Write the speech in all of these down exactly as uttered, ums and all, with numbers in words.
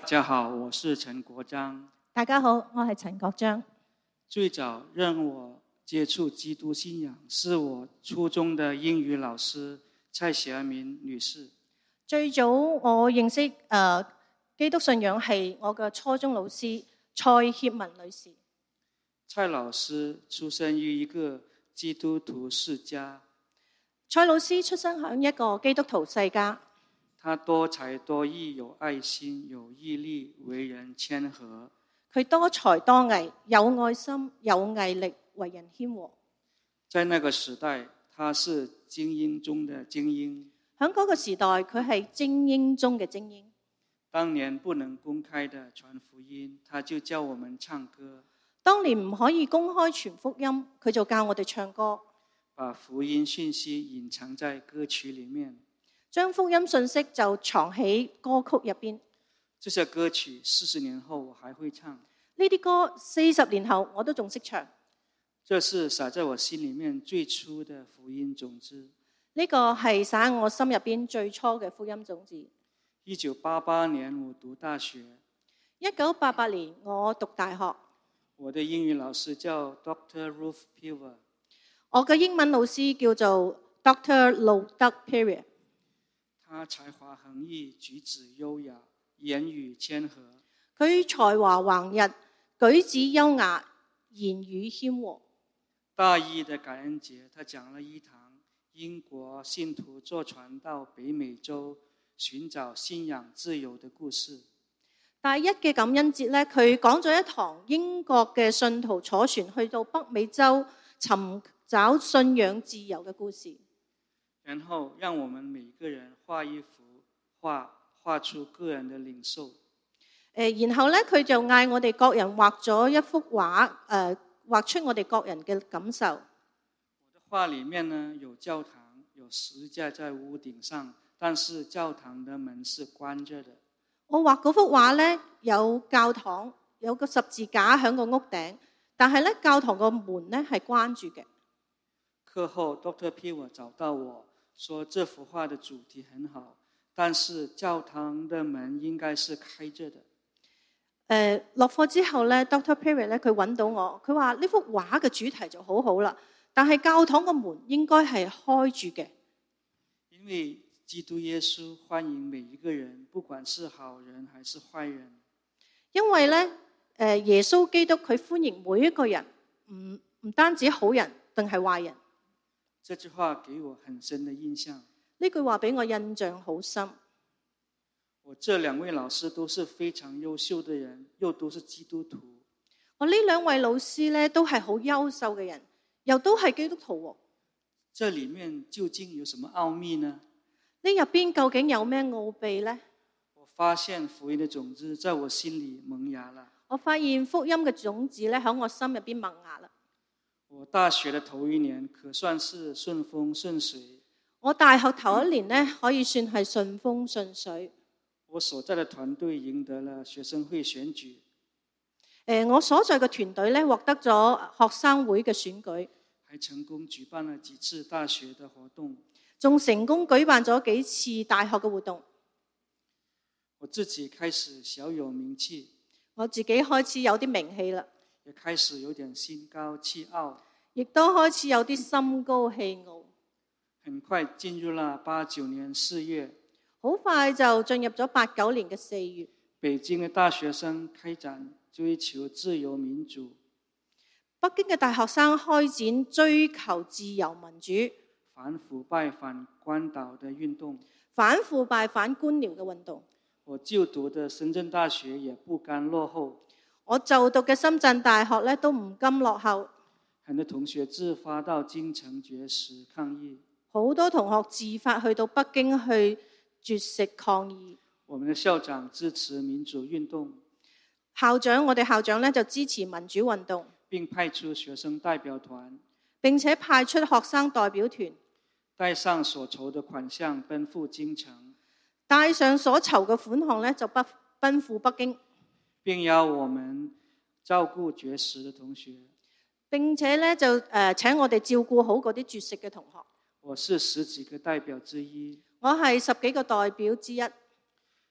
大家好，我是陳國章。 大家好，我係陳國章。 最早讓我接觸基督信仰是我初中的英語老師蔡曉明女士。 最早我認識誒、呃、基督信仰係我嘅初中老師蔡協文女士。 蔡老師出生於一個基督徒世家。 蔡老師出生喺一個基督徒世家。 他多才多藝，有愛心，有毅力，為人謙和。 佢多才多藝，有愛心，有毅力，為人謙和。 在那個時代，他是精英中的精英。 喺嗰個時代，佢係精英中嘅精英。 當年不能公開的傳福音，他就教我們唱歌。 當年唔可以公開傳福音，佢就教我哋唱歌。 把福音訊息隱藏在歌曲裡面。 將福音信息就藏喺歌曲入邊。 這些歌曲四十年後我還會唱。 呢啲歌四十年後我都仲識唱。 這是撒在我心裡面最初的福音種子。 呢個係撒喺我心入邊最初嘅福音種子。 一九八八年我讀大學。 一九八八年我讀大學。 我的英語老師叫 Doctor Ruth Pilver。 我嘅英文老師叫做 Doctor 路德 Pilver。 他才華橫溢，舉止優雅，言語謙和。 佢才華橫溢，舉止優雅，言語謙和。 大一的感恩節，他講了一堂英國信徒坐船到北美洲尋找信仰自由的故事。 大一嘅感恩節咧，佢講咗一堂英國嘅信徒坐船去到北美洲尋找信仰自由嘅故事。 然後讓我們每個人畫一幅畫，畫出個人的領受。 誒，然後咧佢就嗌我哋各人畫咗一幅畫，誒、呃，畫出我哋各人嘅感受。 我的畫裡面呢，有教堂，有十字架在屋頂上，但是教堂的門是關着的。 我畫嗰幅畫咧，有教堂，有個十字架喺個屋頂，但係咧教堂個門咧係關住嘅。 課後 Doctor Pilver 找到我，說這幅畫的主題很好，但是教堂的門應該是開着的。誒、 呃，落課之後咧 ，Doctor Pilver 咧佢揾到我，佢話呢幅畫嘅主題就好好啦，但係教堂個門應該係開住嘅。 因為基督耶穌歡迎每一個人，不管是好人還是壞人。 因為咧，誒耶穌基督佢歡迎每一個人，唔唔單止好人定係壞人。 這句話給我很深的印象。 呢句話俾我印象好深。 我這兩位老師都是非常優秀的人，又都是基督徒。 我呢兩位老師咧都係好優秀嘅人，又都係基督徒。 這裡面究竟有什麼奧秘呢？ 呢入邊究竟有咩奧秘呢？ 我發現福音的種子在我心裡萌芽了。 我發現福音嘅種子咧喺我心入邊萌芽啦。 我大學的頭一年可算是順風順水。 我大學頭一年呢，可以算係順風順水。 我所在的團隊贏得了學生會選舉。 誒，我所在嘅團隊咧獲得咗學生會嘅選舉， 還成功舉辦了幾次大學的活動， 仲成功舉辦咗幾次大學嘅活動。 我自己開始小有名氣， 我自己開始有啲名氣啦， 也開始有點心高氣傲， 亦都開始有啲心高氣傲。 很快進入了八九年四月， 好快就進入咗八九年嘅四月。 北京嘅大學生開展追求自由民主， 北京嘅大學生開展追求自由民主、 反腐敗反官倒的運動， 反腐敗反官僚嘅運動。 我就讀的深圳大學也不甘落後， 我就讀嘅深圳大學咧都唔甘落後。 很多同學自發到京城絕食抗議， 好多同學自發去到北京去絕食抗議。 我們的校長支持民主運動， 校長我哋校長咧就支持民主運動， 並派出學生代表團， 並且派出學生代表團， 帶上所籌的款項奔赴京城， 帶上所籌嘅款項咧就奔奔赴北京， 並邀我們照顧絕食的同學， 並且咧就誒、呃、請我哋照顧好嗰啲絕食嘅同學。 我是十幾個代表之一， 我係十幾個代表之一。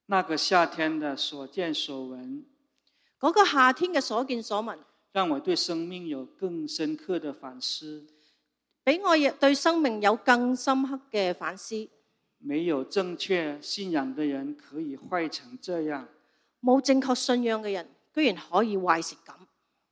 那個夏天的所見所聞， 嗰個夏天嘅所見所聞， 讓我對生命有更深刻的反思， 俾我亦對生命有更深刻嘅反思。 沒有正確信仰的人可以壞成這樣， 冇正確信仰嘅人居然可以壞成咁。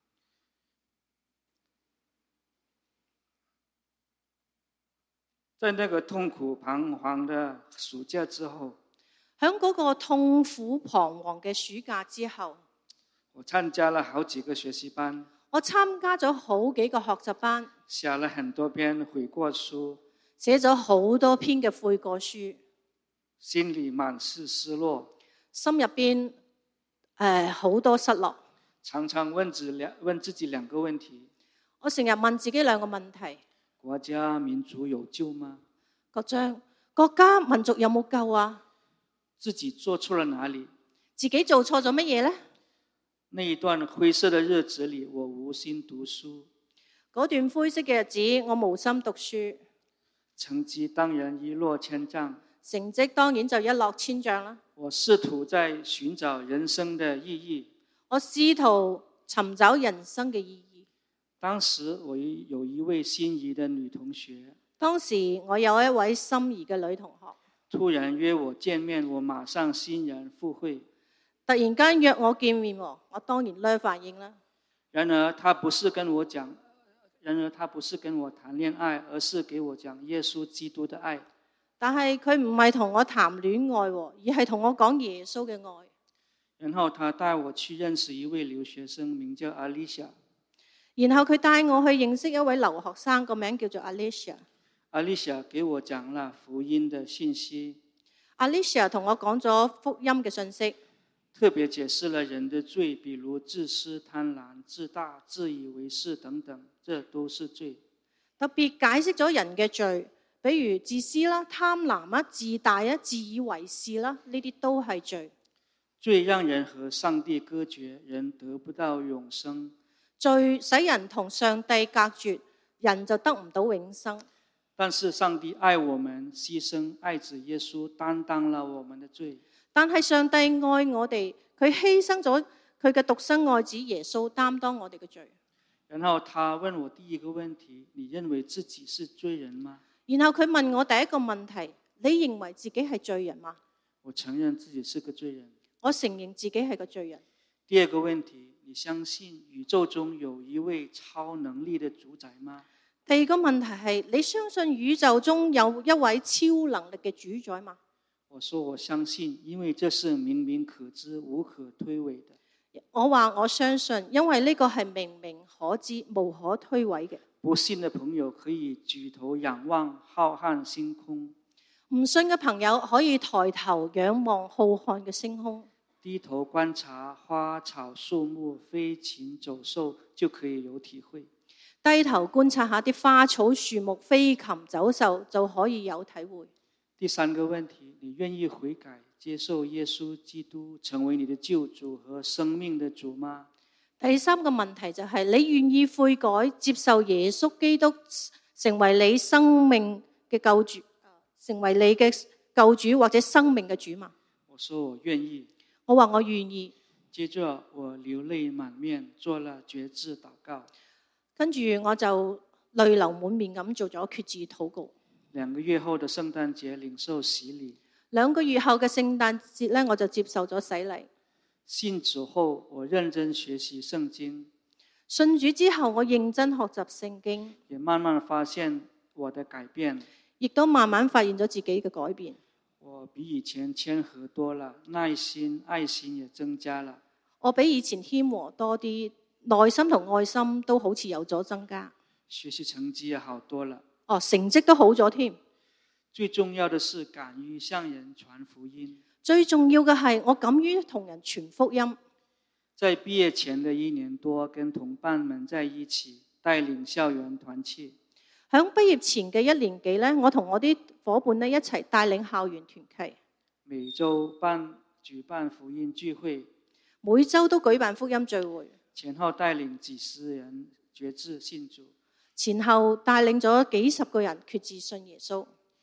在那個痛苦彷徨的暑假之後， 喺嗰個痛苦彷徨嘅暑假之後， 我參加了好幾個學習班， 我參加咗好幾個學習班， 寫了很多篇悔過書， 寫咗好多篇嘅悔過書， 心裏滿是失落， 心入邊誒好多失落， 常常問自兩問自己兩個問題。 我成日問自己兩個問題： 國家民族有救嗎？ 國章國家民族有冇救啊？ 自己做錯了哪裡？ 自己做錯咗乜嘢呢？ 那一段灰色的日子裡，我無心讀書。 嗰段灰色嘅日子，我無心讀書， 成績當然一落千丈。 成績當然就一落千丈啦。 我試圖在尋找人生的意義。 我試圖尋找人生嘅意義。 當時我有一位心儀的女同學， 當時我有一位心儀嘅女同學， 突然約我見面，我馬上欣然赴會。 突然間約我見面，我當然咧反應啦。 然而他不是跟我講，然而他不是跟我談戀愛，而是給我講耶穌基督的愛。 但係佢唔係同我談戀愛，而係同我講耶穌嘅愛。 然後他帶我去認識一位留學生，名叫 Alicia。 然後佢帶我去認識一位留學生，個名叫做 Alicia。Alicia 給我講了福音的信息。 Alicia 同我講咗福音嘅信息， 特別解釋了人的罪，比如自私、貪婪、自大、自以為是等等，這都是罪。 特別解釋咗人嘅罪，比如自私啦、貪婪啊、自大啊、自以為是啦，呢啲都係罪。 罪讓人和上帝隔絕，人得不到永生。 罪使人同上帝隔絕，人就得唔到永生。 但是上帝愛我們，犧牲愛子耶穌擔當了我們的罪。 但係上帝愛我哋，佢犧牲咗佢嘅獨生愛子耶穌擔當我哋嘅罪。 然後他問我第一個問題：你認為自己是罪人嗎？ 然後佢問我第一個問題：你認為自己係罪人嗎？ 我承認自己是個罪人。 我承認自己係個罪人。 第二個問題：你相信宇宙中有一位超能力的主宰嗎？ 第二個問題係：你相信宇宙中有一位超能力嘅主宰嗎？ 我說我相信，因為這是明明可知、無可推諉的。 我話我相信，因為呢個係明明可知、無可推諉嘅。 不信的朋友可以舉頭仰望浩瀚星空。 唔信嘅朋友可以抬頭仰望浩瀚嘅星空。 低頭觀察花草樹木、飛禽走獸，就可以有體會。 低頭觀察下啲花草樹木、飛禽走獸，就可以有體會。 第三個問題：你願意悔改，接受耶穌基督成為你的救主和生命的主嗎？ 第三個問題就係、是、你願意悔改，接受耶穌基督成為你生命嘅救主，成為你嘅救主或者生命嘅主嗎？ 我說我願意。 我話我願意。 接着我流淚滿面，做了決志禱告。 跟住我就淚流滿面咁做咗決志禱告。 兩個月後的聖誕節領受洗禮。 兩個月後嘅聖誕節咧，我就接受咗洗禮。 信主後，我認真學習聖經。 信主之後，我認真學習聖經， 也慢慢發現我的改變， 亦都慢慢發現咗自己嘅改變。 我比以前謙和多了，耐心、愛心也增加了。 我比以前謙和多啲，耐心同愛心都好似有咗增加。 學習成績也好多了。 哦，成績都好咗添。 最重要的是敢於向人傳福音。 最重要嘅係我敢於同人傳福音。 在畢業前的一年多，跟同伴們在一起帶領校園團契。 喺畢業前嘅一年幾咧，我同我啲伙伴咧一齊帶領校園團契。 每周辦舉辦福音聚會。 每周都舉辦福音聚會。 前後帶領幾十人決志信主。 前後帶領咗幾十個人決志信耶穌。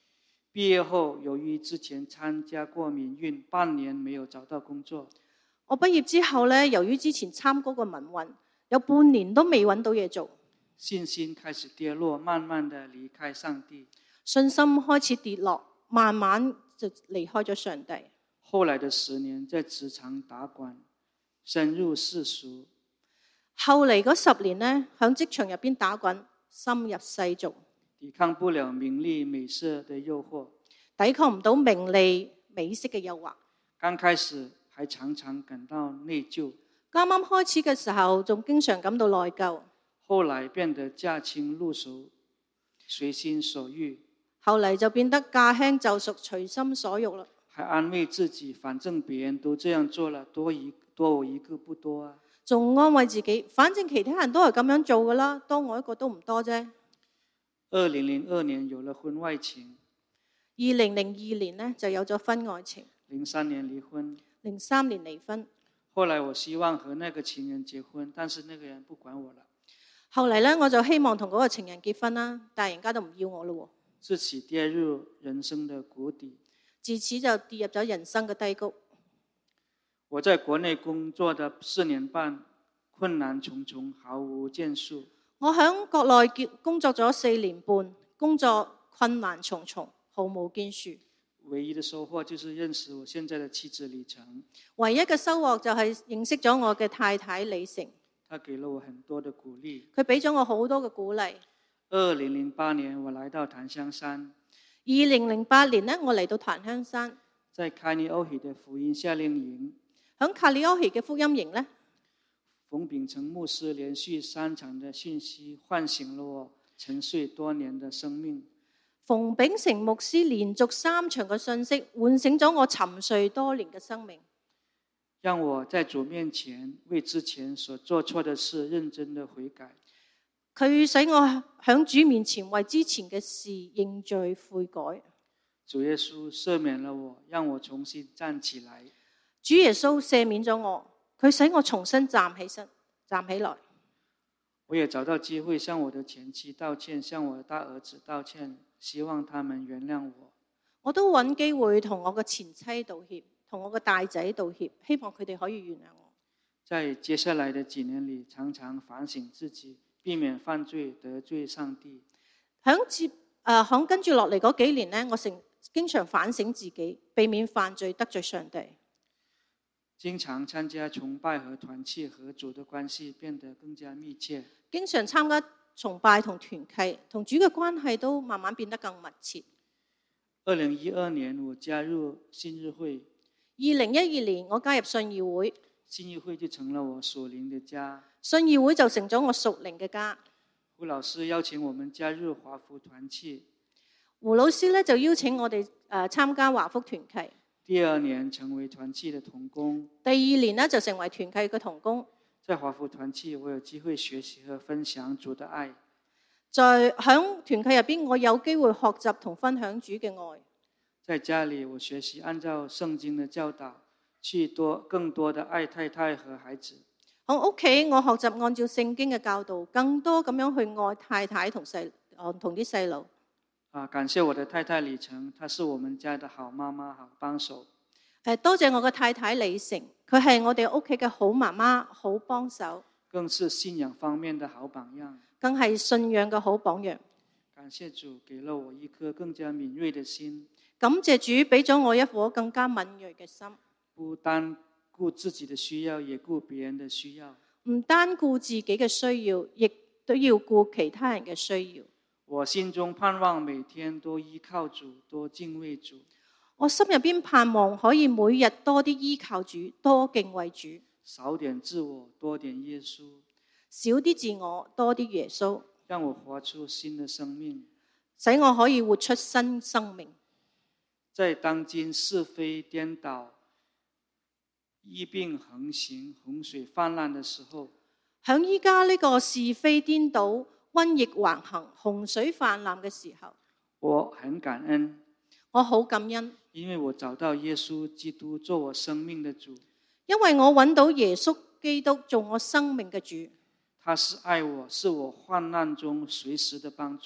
畢業後，由於之前參加過民運，半年沒有找到工作。 我畢業之後咧，由於之前參嗰個民運，有半年都未揾到嘢做， 信心開始跌落，慢慢地離開上帝。 信心開始跌落，慢慢就離開咗上帝。 後來的十年在職場打滾，深入世俗。 後嚟嗰十年咧，喺職場入邊打滾，深入世俗， 抵抗不了名利美色的誘惑， 抵抗唔到名利美色嘅誘惑。 剛開始還常常感到內疚， 啱啱開始嘅時候仲經常感到內疚， 後來變得駕輕入手，隨心所欲。 後嚟就變得駕輕就熟，隨心所欲啦。 還安慰自己，反正別人都這樣做了，多一多我一個不多啊。 仲安慰自己，反正其他人都係咁樣做噶啦，多我一個都唔多啫。 二零零二年有了婚外情， 二零零二年呢就有咗婚外情， 零三年離婚， 零三年離婚。 後來我希望和那個情人結婚，但是那個人不管我了。 後嚟呢，我就希望同嗰個情人結婚啦，但係人家都唔要我咯。 自此跌入人生的谷底， 自此就跌入咗人生嘅低谷。 我在國內工作的四年半，困難重重，毫無建樹。 我喺國內工作咗四年半，工作困難重重，毫無建樹。 唯一的收穫就是認識我現在的妻子李成。 唯一嘅收穫就係認識咗我嘅太太李成。 他給了我很多的鼓勵， 佢俾咗我好多嘅鼓勵。 二零零八年我來到檀香山。 二零零八年呢，我嚟到檀香山， 在卡尼歐喜的福音夏令營。 喺卡里歐喜嘅福音營呢， 馮秉成牧師連續三場的訊息喚醒了我沉睡多年的生命。 馮秉成牧師連續三場嘅訊息喚醒咗我沉睡多年嘅生命， 讓我在主面前為之前所做錯的事認真的悔改。 佢使我喺主面前為之前嘅事認罪悔改。 主耶穌赦免了我，讓我重新站起來。 主耶穌赦免咗我，佢使我重新站起身，站起來。 我也找到機會向我的前妻道歉，向我的大兒子道歉，希望他們原諒我。 我都揾機會同我嘅前妻道歉，同我嘅大仔道歉，希望佢哋可以原諒我。 在接下來的幾年裏，常常反省自己，避免犯罪得罪上帝。 響接誒響跟住落嚟嗰幾年呢，我成經常反省自己，避免犯罪得罪上帝。 經常參加崇拜和團契，和主的關係變得更加密切。 經常參加崇拜同團契，同主嘅關係都慢慢變得更密切。 二零一二年我加入信義會。 二零一二年我加入信義會， 信義會就成了我屬靈的家。 信義會就成咗我屬靈嘅家。 胡老師邀請我們加入華福團契。 胡老師咧就邀請我哋誒參加華福團契。 第二年成為團契的同工。 第二年呢，就成為團契嘅同工。 在華福團契，我有機會學習和分享主的愛。 在響團契入邊，我有機會學習同分享主嘅愛。 在家裏，我學習按照聖經的教導，去多更多的愛太太和孩子。 喺屋企，我學習按照聖經嘅教導，更多咁樣去愛太太同細同啲細路。 啊，感謝我的太太李成，她是我們家的好媽媽、好幫手。 誒，多謝我嘅太太李成，佢係我哋屋企嘅好媽媽、好幫手， 更是信仰方面的好榜樣， 更係信仰嘅好榜樣。 感謝主給了我一顆更加敏銳的心， 感謝主俾咗我一顆更加敏銳嘅心， 不單顧自己的需要，也顧別人的需要。 唔單顧自己嘅需要，亦都要顧其他人嘅需要。 我心中盼望每天多依靠主，多敬畏主。 我心入邊盼望可以每日多啲依靠主，多敬畏主。 少點自我，多點耶穌。 少啲自我，多啲耶穌。 讓我活出新的生命， 使我可以活出新生命。 在當今是非顛倒、疫病橫行、洪水泛濫的時候， 響依家呢個是非顛倒、瘟疫橫行、洪水泛濫嘅時候， 我很感恩。 我好感恩， 因為我找到耶穌基督做我生命的主。 因為我揾到耶穌基督做我生命嘅主。 他是愛我，是我患難中隨時的幫助。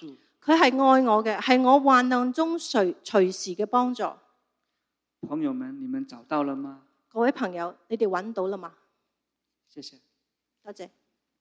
佢係愛我嘅，係我患難中隨隨時嘅幫助。 朋友們，你們找到了嗎？ 各位朋友，你哋揾到啦嘛？ 謝謝。 多謝。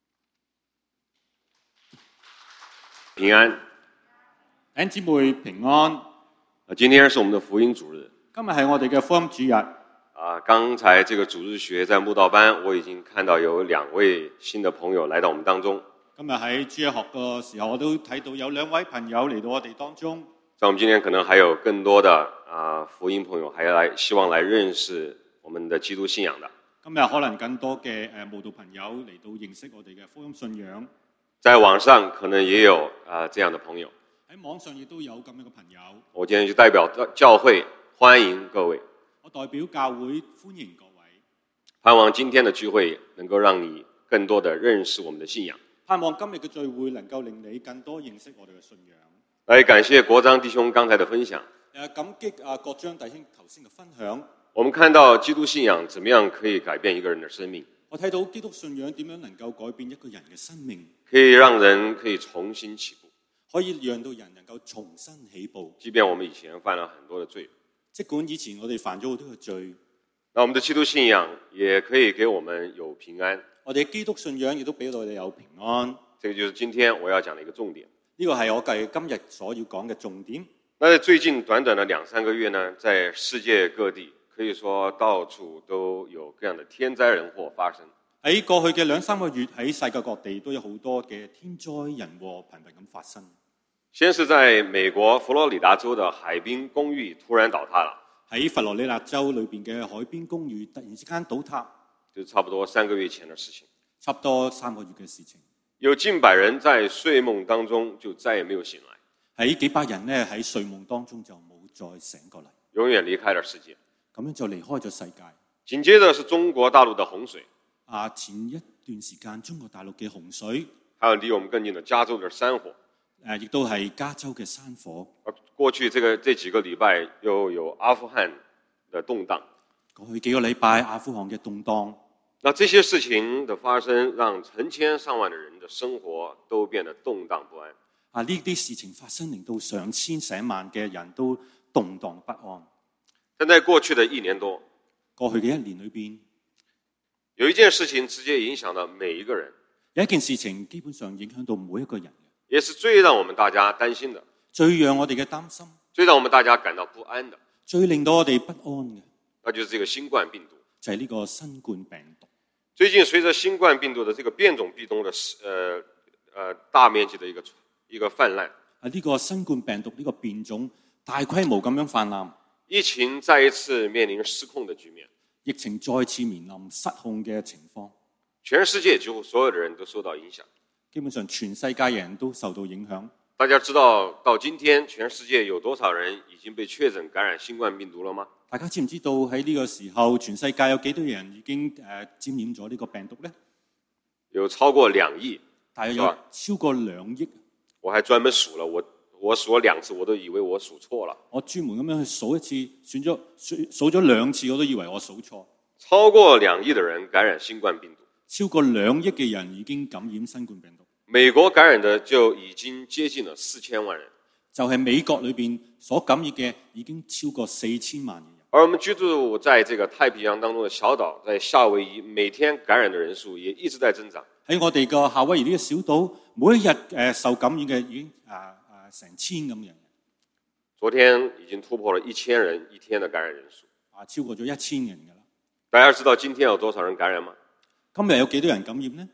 平安， 弟兄姊妹平安。 今天是我們的福音主日。 今日係我哋嘅福音主日。 啊，剛才這個主日學在慕道班，我已經看到有兩位新的朋友來到我們當中。 今日喺主日學嘅時候，我都睇到有兩位朋友嚟到我哋當中。 在我們今天可能還有更多的啊福音朋友，還來希望來認識我們的基督信仰的。 今日可能更多嘅誒慕道朋友嚟到認識我哋嘅福音信仰。 在網上可能也有啊這樣的朋友。 喺網上亦都有咁樣嘅朋友。 我今天就代表教會歡迎各位。 我代表教會歡迎各位。 盼望今天的聚會能夠讓你更多的認識我們的信仰。 盼望今日嘅聚會能夠令你更多認識我哋嘅信仰。 來感謝國章弟兄剛才的分享。 誒，感激啊國章弟兄頭先嘅分享。 我們看到基督信仰怎麼樣可以改變一個人的生命。 我睇到基督信仰點樣能夠改變一個人嘅生命。 可以讓人可以重新起步。 可以讓到人能夠重新起步。 即便我們以前犯了很多的罪。 即管以前我哋犯咗好多嘅罪。 那我們的基督信仰也可以給我們有平安。 我哋基督信仰亦都俾到我哋有平安。 這個就是今天我要講的一個重點。 呢個係我計今日所要講嘅重點。 那在最近短短的兩三個月呢，在世界各地可以說到處都有各樣的天災人禍發生。 喺過去嘅兩三個月，喺世界各地都有好多嘅天災人禍頻頻咁發生。 先是在美國佛羅里達州的海濱公寓突然倒塌了。 喺佛羅里達州裏邊嘅海邊公寓突然之間倒塌， 就差不多三個月前的事情。 差不多三個月嘅事情。 有近百人在睡夢當中就再也沒有醒來。 喺幾百人呢，喺睡夢當中就冇再醒過嚟， 永遠離開了世界。 咁樣就離開咗世界。 緊接着是中國大陸的洪水。 啊，前一段時間中國大陸嘅洪水， 還有離我們更近的加州的山火。 誒，亦都係加州嘅山火。 而過去這個這幾個禮拜又有阿富汗的動盪。 過去幾個禮拜阿富汗嘅動盪。 那這些事情的發生，讓成千上萬的人的生活都變得動盪不安。 啊，呢啲事情發生，令到上千上萬嘅人都動盪不安。 但在過去的一年多， 過去嘅一年裏邊， 有一件事情直接影響到每一個人。 有一件事情基本上影響到每一個人。 也是最讓我們大家擔心的， 最讓我哋嘅擔心， 最讓我們大家感到不安的， 最令到我哋不安嘅， 那就是這個新冠病毒。 就係呢個新冠病毒。 最近隨着新冠病毒的這個變種病毒的呃呃大面積的一個一個泛濫， 啊，呢個新冠病毒呢個變種大規模咁樣泛濫， 疫情再一次面臨失控的局面， 疫情再次面臨失控嘅情況， 全世界幾乎所有的人都受到影響。 基本上全世界人都受到影響。 大家知道到今天全世界有多少人已經被確診感染新冠病毒了嗎？ 大家知唔知道喺呢個時候全世界有幾多人已經誒沾染咗呢個病毒呢？ 有超過兩億， 大約有超過兩億。 我還專門數了，我我數了兩次，我都以為我數錯了。 我專門咁樣去數一次，選咗數數咗兩次，我都以為我數錯。 超過兩億的人感染新冠病毒。 超過兩億嘅人已經感染新冠病毒。 美國感染的就已經接近了四千萬人。 就係美國裏邊所感染嘅已經超過四千萬人。 而我們居住在這個太平洋當中的小島，在夏威夷，每天感染的人數也一直在增長。 喺我哋個夏威夷呢個小島，每一日誒受感染嘅已經啊啊成千咁嘅人。 昨天已經突破了一千人一天的感染人數。 啊，超過咗一千人㗎啦。 大家知道今天有多少人感染嗎？ 今日有幾多人感染呢？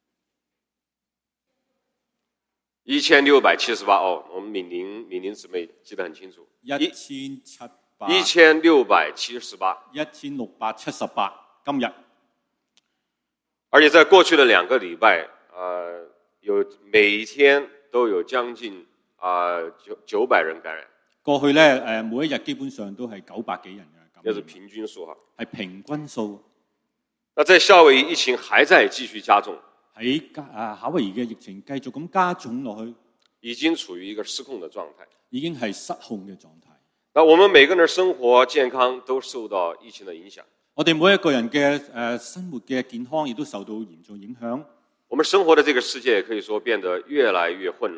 一千六百七十八哦，我們敏玲敏玲姊妹記得很清楚。 一千七百一千六百七十八， 一千六百七十八。今日， 而且在過去的兩個禮拜，呃，有每一天都有將近啊九九百人感染。 過去咧誒，每一日基本上都係九百幾人嘅感染。 這是平均數哈。 係平均數。 那在夏威夷疫情還在繼續加重。 喺啊夏威夷嘅疫情繼續咁加重落去， 已經處於一個失控的狀態， 已經係失控嘅狀態。 那我們每個人的生活健康都受到疫情的影響。 我哋每一個人嘅誒生活嘅健康亦都受到嚴重影響。 我們生活的這個世界可以說變得越來越混亂。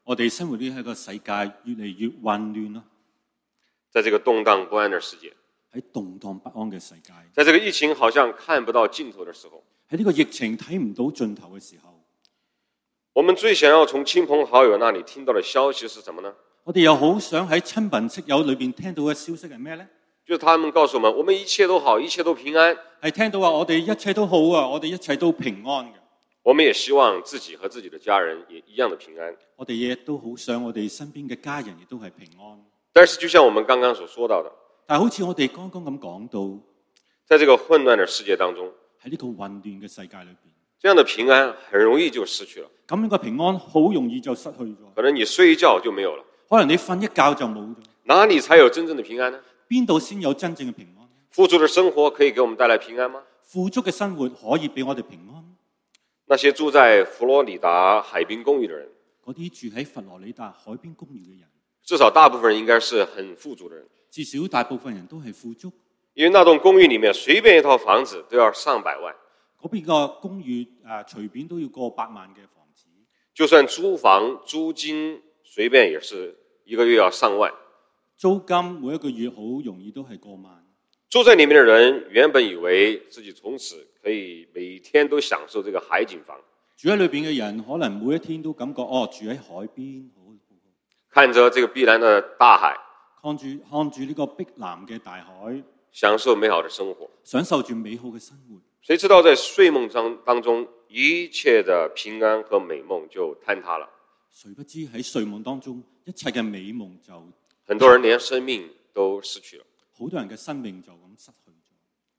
我哋生活呢一個世界越嚟越混亂咯， 在這個動盪不安的世界， 喺動盪不安嘅世界， 在這個疫情好像看不到盡頭的時候， 喺呢個疫情睇唔到盡頭嘅時候， 我們最想要從親朋好友那裡聽到的消息是什麼呢？ 我哋又好想喺親朋戚友裏邊聽到嘅消息係咩呢？ 就是他們告訴我們，我們一切都好，一切都平安。 係聽到話我哋一切都好啊，我哋一切都平安嘅。 我們也希望自己和自己的家人也一樣的平安。 我哋亦都好想我哋身邊嘅家人亦都係平安。 但是就像我們剛剛所說到的， 但係好似我哋剛剛咁講到， 在這個混亂的世界當中， 喺呢個混亂嘅世界裏邊， 這樣的平安很容易就失去了。 咁樣嘅平安好容易就失去咗。 可能你睡一覺就沒有了， 可能你瞓一覺就冇咗。 哪裡才有真正的平安呢？ 邊度先有真正嘅平安呢？ 富足的生活可以給我們帶來平安嗎？ 富足嘅生活可以俾我哋平安？ 那些住在佛羅里達海濱公寓的人， 嗰啲住喺佛羅里達海邊公寓嘅人， 至少大部分人應該是很富足的人。 至少大部分人都係富足， 因為那棟公寓裡面隨便一套房子都要上百萬， 嗰邊個公寓誒隨便都要過百萬嘅房子， 就算租房租金隨便也是一個月要上萬， 租金每一個月好容易都係過萬。 住在裡面的人原本以為自己從此可以每天都享受這個海景房， 住喺裏邊嘅人可能每一天都感覺哦，住喺海邊好好好， 看着這個碧藍的大海， 看住看住呢個碧藍嘅大海， 享受美好的生活， 享受住美好嘅生活。 誰知道在睡夢當當中，一切的平安和美夢就坍塌了。 誰不知喺睡夢當中，一切嘅美夢就很多人連生命都失去了。 好多人嘅生命就咁失去咗。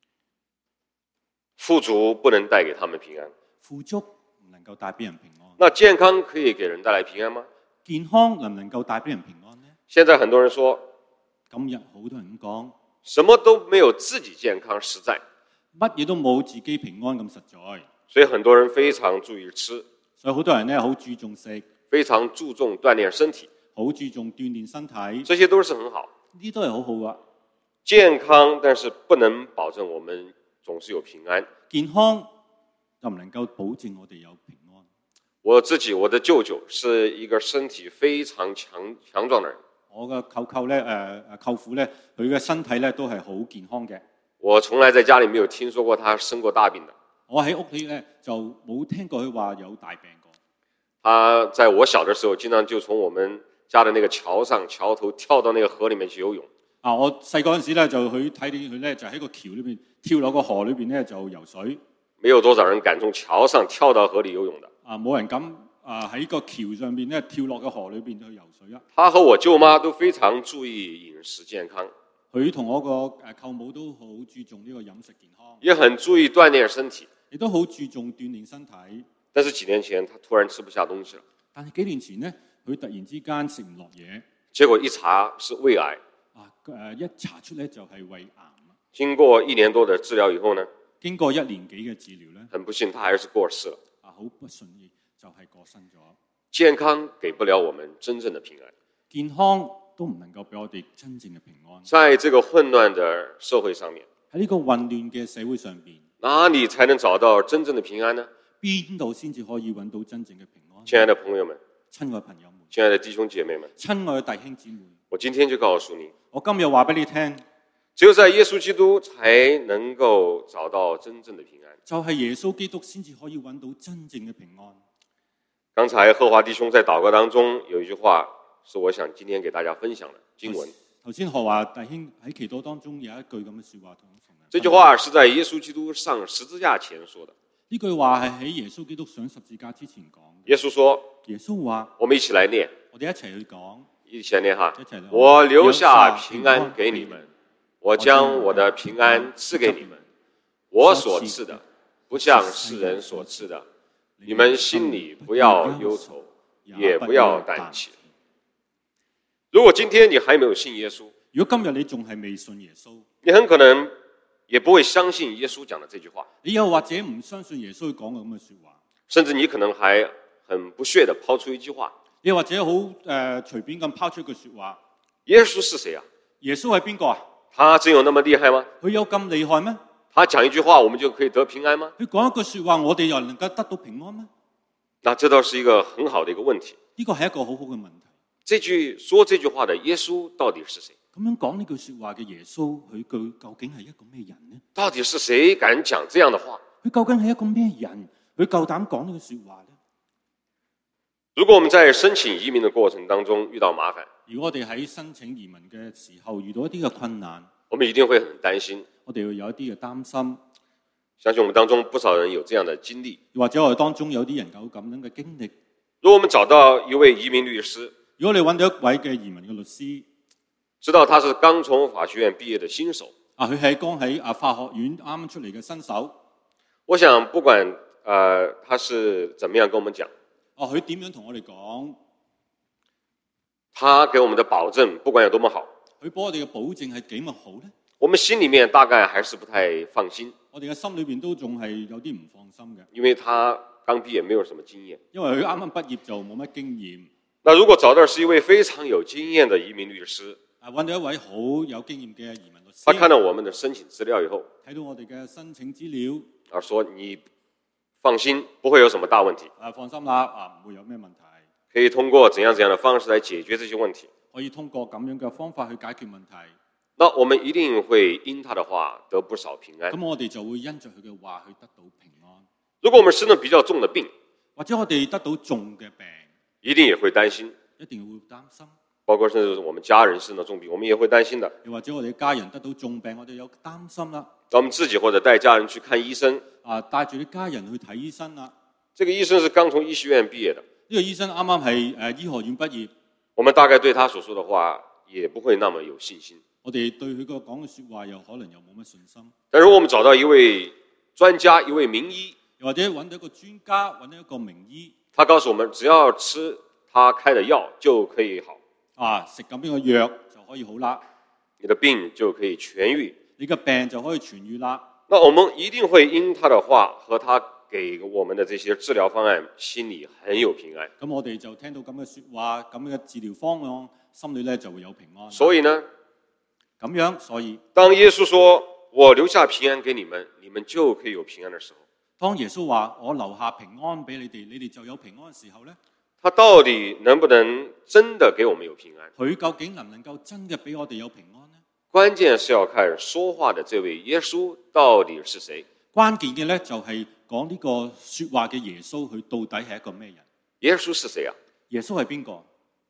富足不能帶給他們平安， 富足唔能夠帶俾人平安。 那健康可以給人帶來平安嗎？ 健康能唔能夠帶俾人平安呢？ 現在很多人說， 今日好多人咁講， 什麼都沒有自己健康實在， 乜嘢都冇自己平安咁實在。 所以很多人非常注意吃， 所以好多人咧好注重食， 非常注重鍛鍊身體， 好注重鍛鍊身體， 這些都是很好， 呢啲都係好好噶。 健康，但是不能保證我們總是有平安。 健康就唔能夠保證我哋有平安。 我自己，我的舅舅是一個身體非常強強壯的人。 我嘅舅舅咧，誒、呃、誒舅父咧，佢嘅身體咧都係好健康嘅。 我從來在家裡沒有聽說過他生過大病的。 我喺屋企咧就冇聽過佢話有大病過。 他在我小的時候，經常就從我們家的那個橋上橋頭跳到那個河裡面去游泳。 啊！我細個嗰陣時咧，就佢睇見佢咧，就喺個橋裏邊跳落個河裏邊咧，就游水。 沒有多少人敢從橋上跳到河裡游泳的。 啊！冇人敢啊喺個橋上邊咧跳落個河裏邊去游水啊！ 他和我舅媽都非常注意飲食健康。 佢同我個誒舅母都好注重呢個飲食健康， 也很注意鍛鍊身體， 亦都好注重鍛鍊身體。 但是幾年前，他突然吃不下東西了。 但係幾年前咧，佢突然之間食唔落嘢， 結果一查是胃癌。 啊誒一查出咧就係胃癌。 經過一年多的治療以後呢， 經過一年幾嘅治療咧， 很不幸，他還是過世了。 啊好不順意就係過身咗。 健康給不了我們真正的平安， 健康都唔能夠俾我哋真正嘅平安。 在這個混亂的社會上面， 喺呢個混亂嘅社會上邊， 哪裡才能找到真正的平安呢？ 邊度先至可以揾到真正嘅平安？ 親愛的朋友們， 親愛朋友們， 親愛的弟兄姐妹們， 親愛嘅弟兄姊妹， 我今天就告訴你， 我今日話俾你聽， 只有在耶穌基督才能夠找到真正的平安。 就係耶穌基督先至可以揾到真正嘅平安。 剛才賀華弟兄在禱告當中有一句話，是我想今天給大家分享的經文。 頭先賀華弟兄喺祈禱當中有一句咁嘅說話同我講。 這句話是在耶穌基督上十字架前說的。 呢句話係喺耶穌基督上十字架之前講。 耶穌說： 耶穌話， 我們一起來念， 我哋一齊去講， 一起來念哈。 一齊嚟。 我留下平安給你們，我將我的平安賜給你們。我所賜的，不像世人所賜的。你們心裡不要憂愁，也不要膽怯。如果今天你還沒有信耶穌， 如果今日你仲係未信耶穌， 你很可能也不會相信耶穌講的這句話。 你又或者唔相信耶穌講嘅咁嘅說話， 甚至你可能還很不屑地拋出一句話。 你或者好誒隨便咁拋出一句說話。 耶穌是誰啊？ 耶穌係邊個啊？ 他真有那麼厲害嗎？ 佢有咁厲害咩？ 他講一句話，我們就可以得平安嗎？ 佢講一句說話，我哋又能夠得到平安咩？ 那這倒是一個很好的一個問題。 呢個係一個好好嘅問題。 這句說這句話的耶穌到底是誰？ 咁樣講呢句說話嘅耶穌，佢究究竟係一個咩人呢？ 到底是誰敢講這樣的話？ 佢究竟係一個咩人？佢夠膽講呢句說話呢？ 如果我們在申請移民的過程當中遇到麻煩， 如果我哋喺申請移民嘅時候遇到一啲嘅困難， 我們一定會很擔心。 我哋會有一啲嘅擔心。 相信我們當中不少人有這樣的經歷， 或者我哋當中有啲人有咁樣嘅經歷。 如果我們找到一位移民律師， 如果你揾到一位嘅移民嘅律師， 知道他是剛從法學院畢業的新手， 啊，佢係剛喺啊法學院啱啱出嚟嘅新手， 我想不管呃他是怎麼樣跟我們講， 哦，佢點樣同我哋講， 他給我們的保證不管有多麼好， 佢幫我哋嘅保證係幾咁好呢？ 我們心裡面大概還是不太放心。 我哋嘅心裏邊都仲係有啲唔放心嘅， 因為他剛畢業沒有什麼經驗， 因為佢啱啱畢業就冇乜經驗。 那如果找到是一位非常有經驗的移民律師， 啊，揾到一位好有經驗嘅移民律師， 他看到我們的申請資料以後， 睇到我哋嘅申請資料， 啊，說你放心，不會有什麼大問題。 啊，放心啦，啊，唔會有咩問題， 可以通過怎樣怎樣的方式來解決這些問題， 可以通過咁樣嘅方法去解決問題。 那我們一定會因他的話得不少平安。 咁我哋就會因着佢嘅話去得到平安。 如果我們生了比較重的病， 或者我哋得到重嘅病， 一定也會擔心， 一定會擔心。 包括甚至我們家人生了重病，我們也會擔心的。 又或者我哋家人得到重病，我哋有擔心啦。 那我們自己或者帶家人去看醫生， 啊，帶住啲家人去睇醫生啦。 這個醫生是剛從醫學院畢業的， 呢個醫生啱啱係誒醫學院畢業， 我們大概對他所說的話也不會那麼有信心。 我哋對佢個講嘅說話又可能又冇乜信心。 但如果我們找到一位專家，一位名醫， 又或者揾到一個專家，揾到一個名醫， 他告訴我們只要吃他開的藥就可以好， 啊，食咁樣嘅藥就可以好啦， 你的病就可以痊愈， 你嘅病就可以痊愈啦。 那我們一定會因他的話和他給我們的這些治療方案，心裏很有平安。 咁我哋就聽到咁嘅說話，咁嘅治療方案，心裏咧就會有平安。 所以呢， 咁樣，所以當耶穌說我留下平安給你們，你們就可以有平安的時候， 當耶穌話我留下平安俾你哋，你哋就有平安嘅時候咧， 他到底能不能真的給我們有平安？ 佢究竟能唔能夠真嘅俾我哋有平安呢？ 關鍵是要看說話的這位耶穌到底是誰。 關鍵嘅咧就係講呢個說話嘅耶穌，佢到底係一個咩人？ 耶穌是誰啊？ 耶穌係邊個？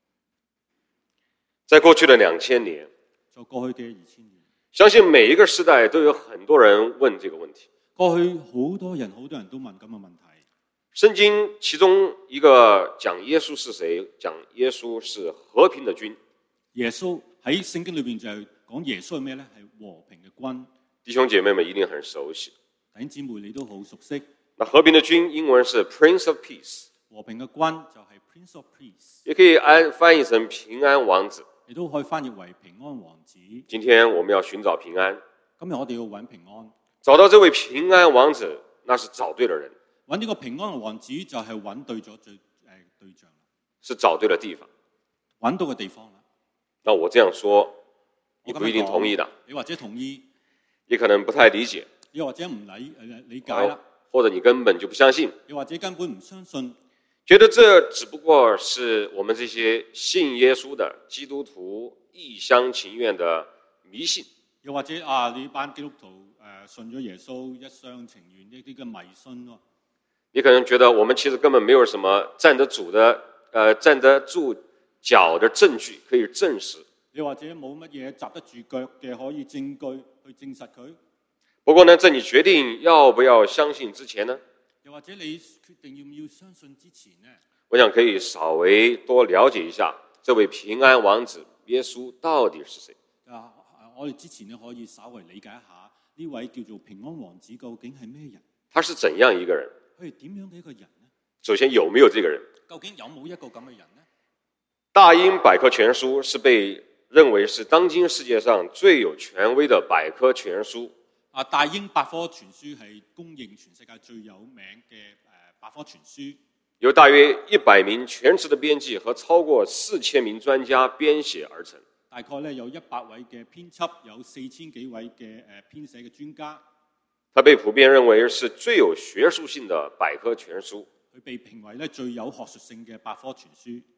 在過去的兩千年， 在過去嘅二千年， 相信每一個時代都有很多人問這個問題。 過去好多人好多人都問咁嘅問題。 聖經其中一個講耶穌是誰，講耶穌是和平的君。 耶穌喺聖經裏邊就係講耶穌係咩咧？係和平嘅君。 弟兄姐妹們一定很熟悉。 弟兄姊妹你都好熟悉。 那和平的君英文是 Prince of Peace， 和平嘅君就係 Prince of Peace， 也可以按翻譯成平安王子。 你都可以翻譯為平安王子。 今天我們要尋找平安， 今日我哋要揾平安， 找到這位平安王子，那是找對了人。 揾呢個平安嘅王子就係揾對咗最誒對象， 是找對了地方， 揾到嘅地方啦。 那我這樣說，你不一定同意的， 你或者同意， 你可能不太理解， 又或者唔理誒理解啦， 或者你根本就不相信， 又或者根本唔相信， 覺得這只不過是我們這些信耶穌的基督徒一廂情願的迷信， 又或者啊，你班基督徒誒、呃、信咗耶穌一廂情願呢啲嘅迷信咯。 你可能覺得我們其實根本沒有什麼站得住的，呃，站得住腳的證據可以證實。 又或者冇乜嘢站得住腳嘅可以證據去證實佢。 不過呢，在你決定要不要相信之前呢， 又或者你決定要唔要相信之前呢， 我想可以稍微多了解一下這位平安王子耶穌到底是誰。 啊，我哋之前呢可以稍微理解一下呢位叫做平安王子究竟係咩人？ 他是怎樣一個人？ 佢係點樣嘅一個人呢？ 首先有沒有這個人？ 究竟有冇一個咁嘅人呢？ 大英百科全書是被認為是當今世界上最有權威的百科全書。 啊，大英百科全書係公認全世界最有名嘅誒百科全書， 由大約一百名全職的編輯和超過四千名專家編寫而成。 大概咧有一百位嘅編輯，有四千幾位嘅誒編寫嘅專家。 它被普遍認為是最有學術性的百科全書。 佢被評為咧最有學術性嘅百科全書。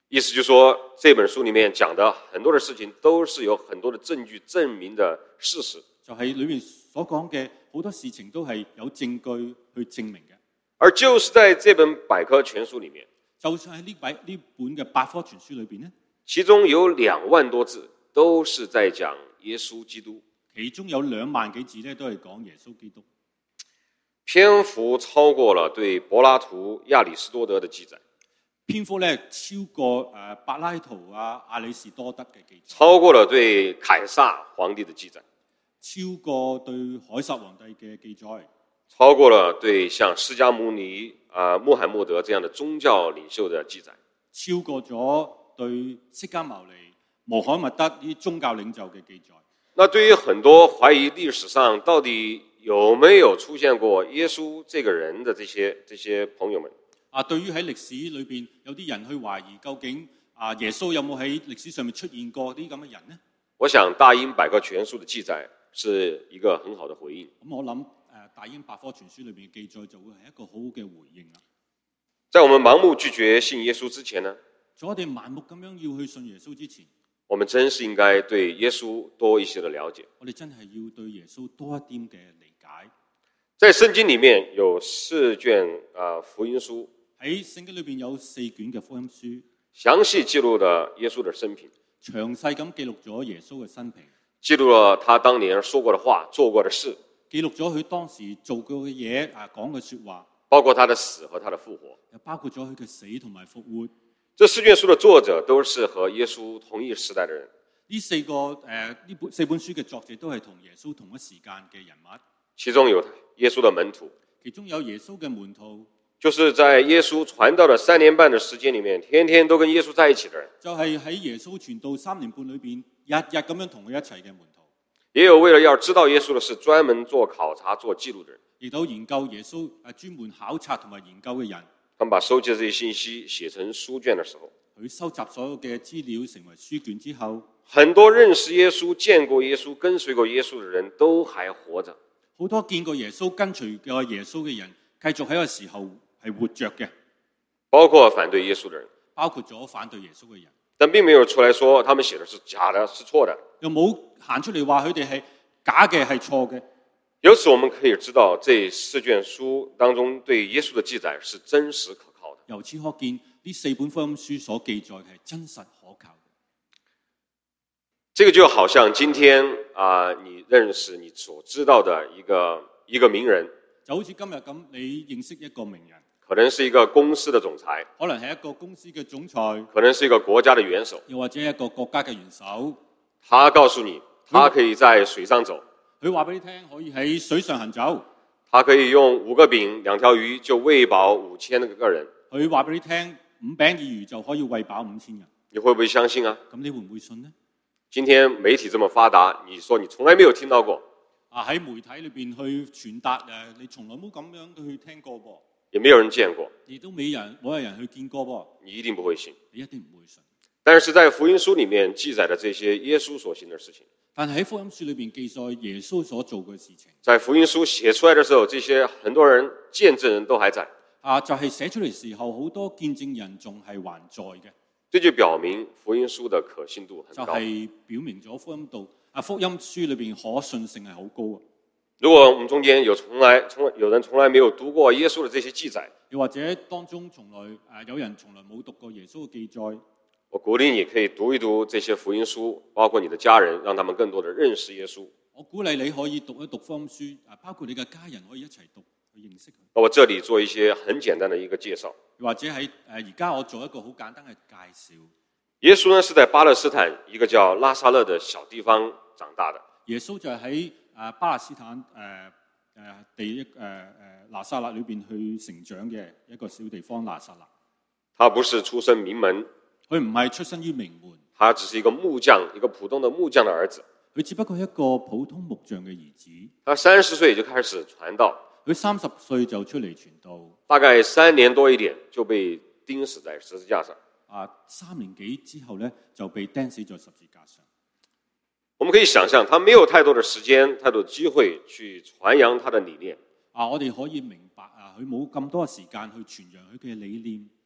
意思就是說，這本書裡面講的很多的事情都是有很多的證據證明的事實。 就係裏面所講嘅好多事情都係有證據去證明嘅。 而就是在這本百科全書裡面， 就算喺呢本呢本嘅百科全書裏邊咧， 其中有兩萬多字都是在講耶穌基督， 其中有兩萬幾字咧都係講耶穌基督， 篇幅超過了對柏拉圖、亞里士多德的記載， 篇幅咧超過誒柏拉圖啊、亞里士多德嘅記載， 超過了對凱撒皇帝的記載， 超過對凱撒皇帝嘅記載， 超過了對像釋迦牟尼啊、穆罕默德這樣的宗教領袖的記載， 超過咗對釋迦牟尼、穆罕默德呢啲宗教領袖嘅記載。 那對於很多懷疑歷史上到底有沒有出現過耶穌這個人的這些這些朋友們， 啊，對於喺歷史裏邊有啲人去懷疑究竟啊耶穌有冇喺歷史上面出現過啲咁嘅人呢？ 我想大英百科全書的記載是一個很好的回應。 咁我諗誒大英百科全書裏邊嘅記載就會係一個好好嘅回應啦。 在我們盲目拒絕信耶穌之前呢， 在我哋盲目咁樣要去信耶穌之前， 我們真是應該對耶穌多一些的了解。 我哋真係要對耶穌多一點嘅理解。 在聖經裡面有四卷啊、呃、福音書， 喺聖經裏邊有四卷嘅福音書， 詳細記錄了耶穌的生平， 詳細咁記錄咗耶穌嘅生平， 記錄了他當年說過的話、做過的事， 記錄咗佢當時做過嘅嘢啊，講嘅說話， 包括他的死和他的復活， 又包括咗佢嘅死同埋復活。 這四卷書的作者都是和耶穌同一時代的人。 呢四個誒呢本四本書嘅作者都係同耶穌同一時間嘅人物， 其中有耶穌的門徒， 其中有耶穌嘅門徒， 就是在耶穌傳道的三年半的時間裡面，天天都跟耶穌在一起的人。 就係喺耶穌傳道三年半裏邊，日日咁樣同佢一齊嘅門徒。 也有為了要知道耶穌的事，專門做考察、做記錄的人。 亦都研究耶穌誒專門考察同埋研究嘅人。 他們把收集這些信息寫成書卷的時候， 佢收集所有嘅資料成為書卷之後， 很多認識耶穌、見過耶穌、跟隨過耶穌的人都還活着。 好多見過耶穌、跟隨過耶穌嘅人，繼續喺個時候係活着嘅， 包括反對耶穌的人， 包括咗反對耶穌嘅人， 但並沒有出來說他們寫的是假的、是錯的， 又冇行出嚟話佢哋係假嘅、係錯嘅。 由此我們可以知道，這四卷書當中對耶穌的記載是真實可靠的。 由此可見，呢四本福音書所記載係真實可靠的。 這個就好像今天啊、呃，你認識你所知道的一個一個名人， 就好似今日咁，你認識一個名人， 可能是一個公司的總裁， 可能係一個公司嘅總裁， 可能是一個國家的元首， 又或者一個國家嘅元首。 他告訴你，他可以在水上走。 佢話俾你聽，可以喺水上行走。 他可以用五個餅兩條魚就餵飽五千個人。 佢話俾你聽，五餅二魚就可以餵飽五千人。 你會不會相信啊？ 咁你會唔會信呢？ 今天媒體這麼發達，你說你從來沒有聽到過？ 啊，喺媒體裏邊去傳達誒，你從來冇咁樣去聽過噃， 也沒有人見過， 亦都冇人冇有人去見過噃， 你一定不會信。 你一定唔會信。 但是在福音書裡面記載的這些耶穌所行的事情， 但係喺福音書裏邊記載耶穌所做嘅事情， 在福音書寫出來的時候，這些很多人見證人都還在。 啊，就係寫出嚟時候，好多見證人仲係還在嘅。 這就表明福音書的可信度很高。 就係表明咗福音度啊，福音書裏邊可信性係好高啊。 如果我們中間有從來從有人從來沒有讀過耶穌的這些記載， 又或者當中從來誒有人從來冇讀過耶穌嘅記載， 我鼓勵你可以讀一讀這些福音書，包括你的家人，讓他們更多的認識耶穌。 我鼓勵你可以讀一讀福音書，啊，包括你嘅家人可以一齊讀去認識佢。 我這裡做一些很簡單的一個介紹。 又或者喺誒而家我做一個好簡單嘅介紹。 耶穌呢是在巴勒斯坦一個叫拉撒勒的小地方長大的。 耶穌就係喺誒巴勒斯坦誒誒、呃、地一誒誒拿撒勒裏邊去成長嘅一個小地方拿撒勒。 他不是出身名門， 佢唔係出身於名門， 他只是一個木匠，一個普通的木匠的兒子。 佢只不過係一個普通木匠嘅兒子。 他三十歲就開始傳道， 佢三十歲就出嚟傳道， 大概三年多一點就被釘死在十字架上。 啊，三年幾之後咧就被釘死在十字架上。 我們可以想象，他沒有太多的時間、太多的機會去傳揚他的理念。 啊，我哋可以明白啊，佢冇咁多時間去傳揚佢嘅理念。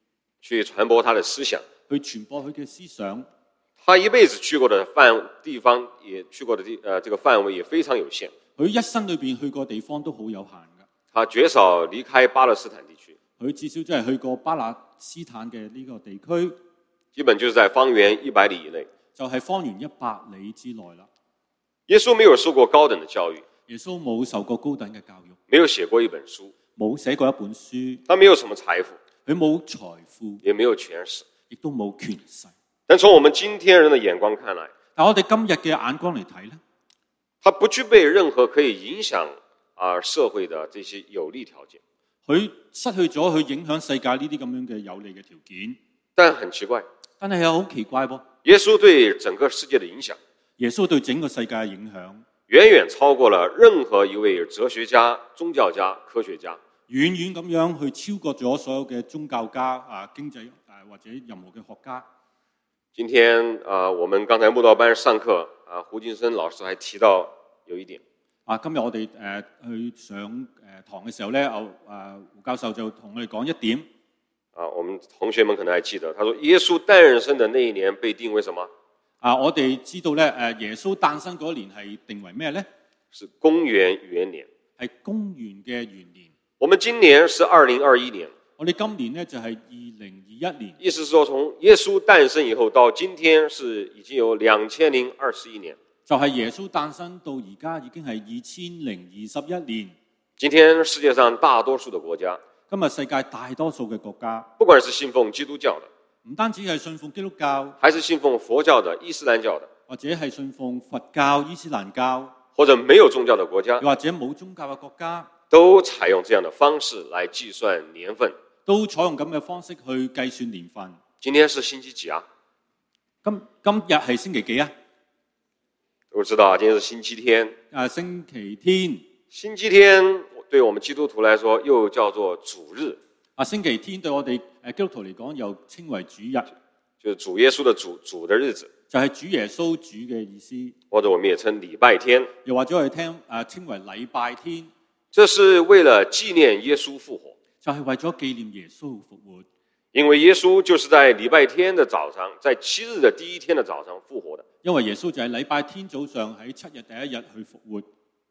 去傳播他的思想， 去傳播佢嘅思想。 他一輩子去過的範地方也去過的地呃這個範圍也非常有限。 佢一生裏邊去過地方都好有限㗎。 他絕少離開巴勒斯坦地區。 佢至少真係去過巴勒斯坦嘅呢個地區， 基本就是在方圓一百里以內， 就係方圓一百里之內啦。 耶穌沒有受過高等的教育， 耶穌冇受過高等嘅教育， 沒有寫過一本書， 冇寫過一本書， 他沒有什麼財富， 佢冇財富， 也沒有權勢， 亦都冇權勢。 但從我們今天人的眼光看來， 但我哋今日嘅眼光嚟睇咧， 他不具備任何可以影響啊社會的這些有利條件。 佢失去咗去影響世界呢啲咁樣嘅有利嘅條件。 但很奇怪， 但係又好奇怪噃， 耶穌對整個世界的影響， 耶穌對整個世界嘅影響， 遠遠超過了任何一位哲學家、宗教家、科學家， 遠遠咁樣去超過咗所有嘅宗教家啊、經濟啊或者任何嘅學家。 今天啊，我們剛才慕道班上課啊，胡金生老師還提到有一點啊，今日我哋誒、呃、去上誒、呃、堂嘅時候咧，啊啊胡教授就同我哋講一點啊，我們同學們可能還記得，他說耶穌誕生的那一年被定為什麼？ 啊，我哋知道咧，誒耶穌誕生嗰年係定為咩咧？ 是公元元年， 係公元嘅元年。 我們今年是二零二一年， 我哋今年咧就係二零二一年。 意思是說，從耶穌誕生以後到今天是已經有兩千零二十一年。 就係、是、耶穌誕生到而家已經係二千零二十一年。 今天世界上大多數的國家， 今日世界大多數嘅國家， 不管是信奉基督教的， 唔單止係信奉基督教， 還是信奉佛教的、伊斯蘭教的， 或者係信奉佛教、伊斯蘭教， 或者沒有宗教的國家， 又或者冇宗教嘅國家， 都採用這樣的方式來計算年份， 都採用咁嘅方式去計算年份。 今天是星期幾啊？ 今今日係星期幾啊？ 我知道啊，今天是星期天。 啊，星期天。 星期天對我們基督徒來說又叫做主日。 啊，星期天對我哋誒基督徒嚟講又稱為主日， 就是主耶穌的主主的日子， 就係主耶穌主嘅意思。或者我們也稱禮拜天， 又或者我哋聽誒稱為禮拜天。 這是為了紀念耶穌復活， 就係為咗紀念耶穌復活。 因為耶穌就是在禮拜天的早上，在七日的第一天的早上復活的。 因為耶穌就係禮拜天早上喺七日第一日去復活。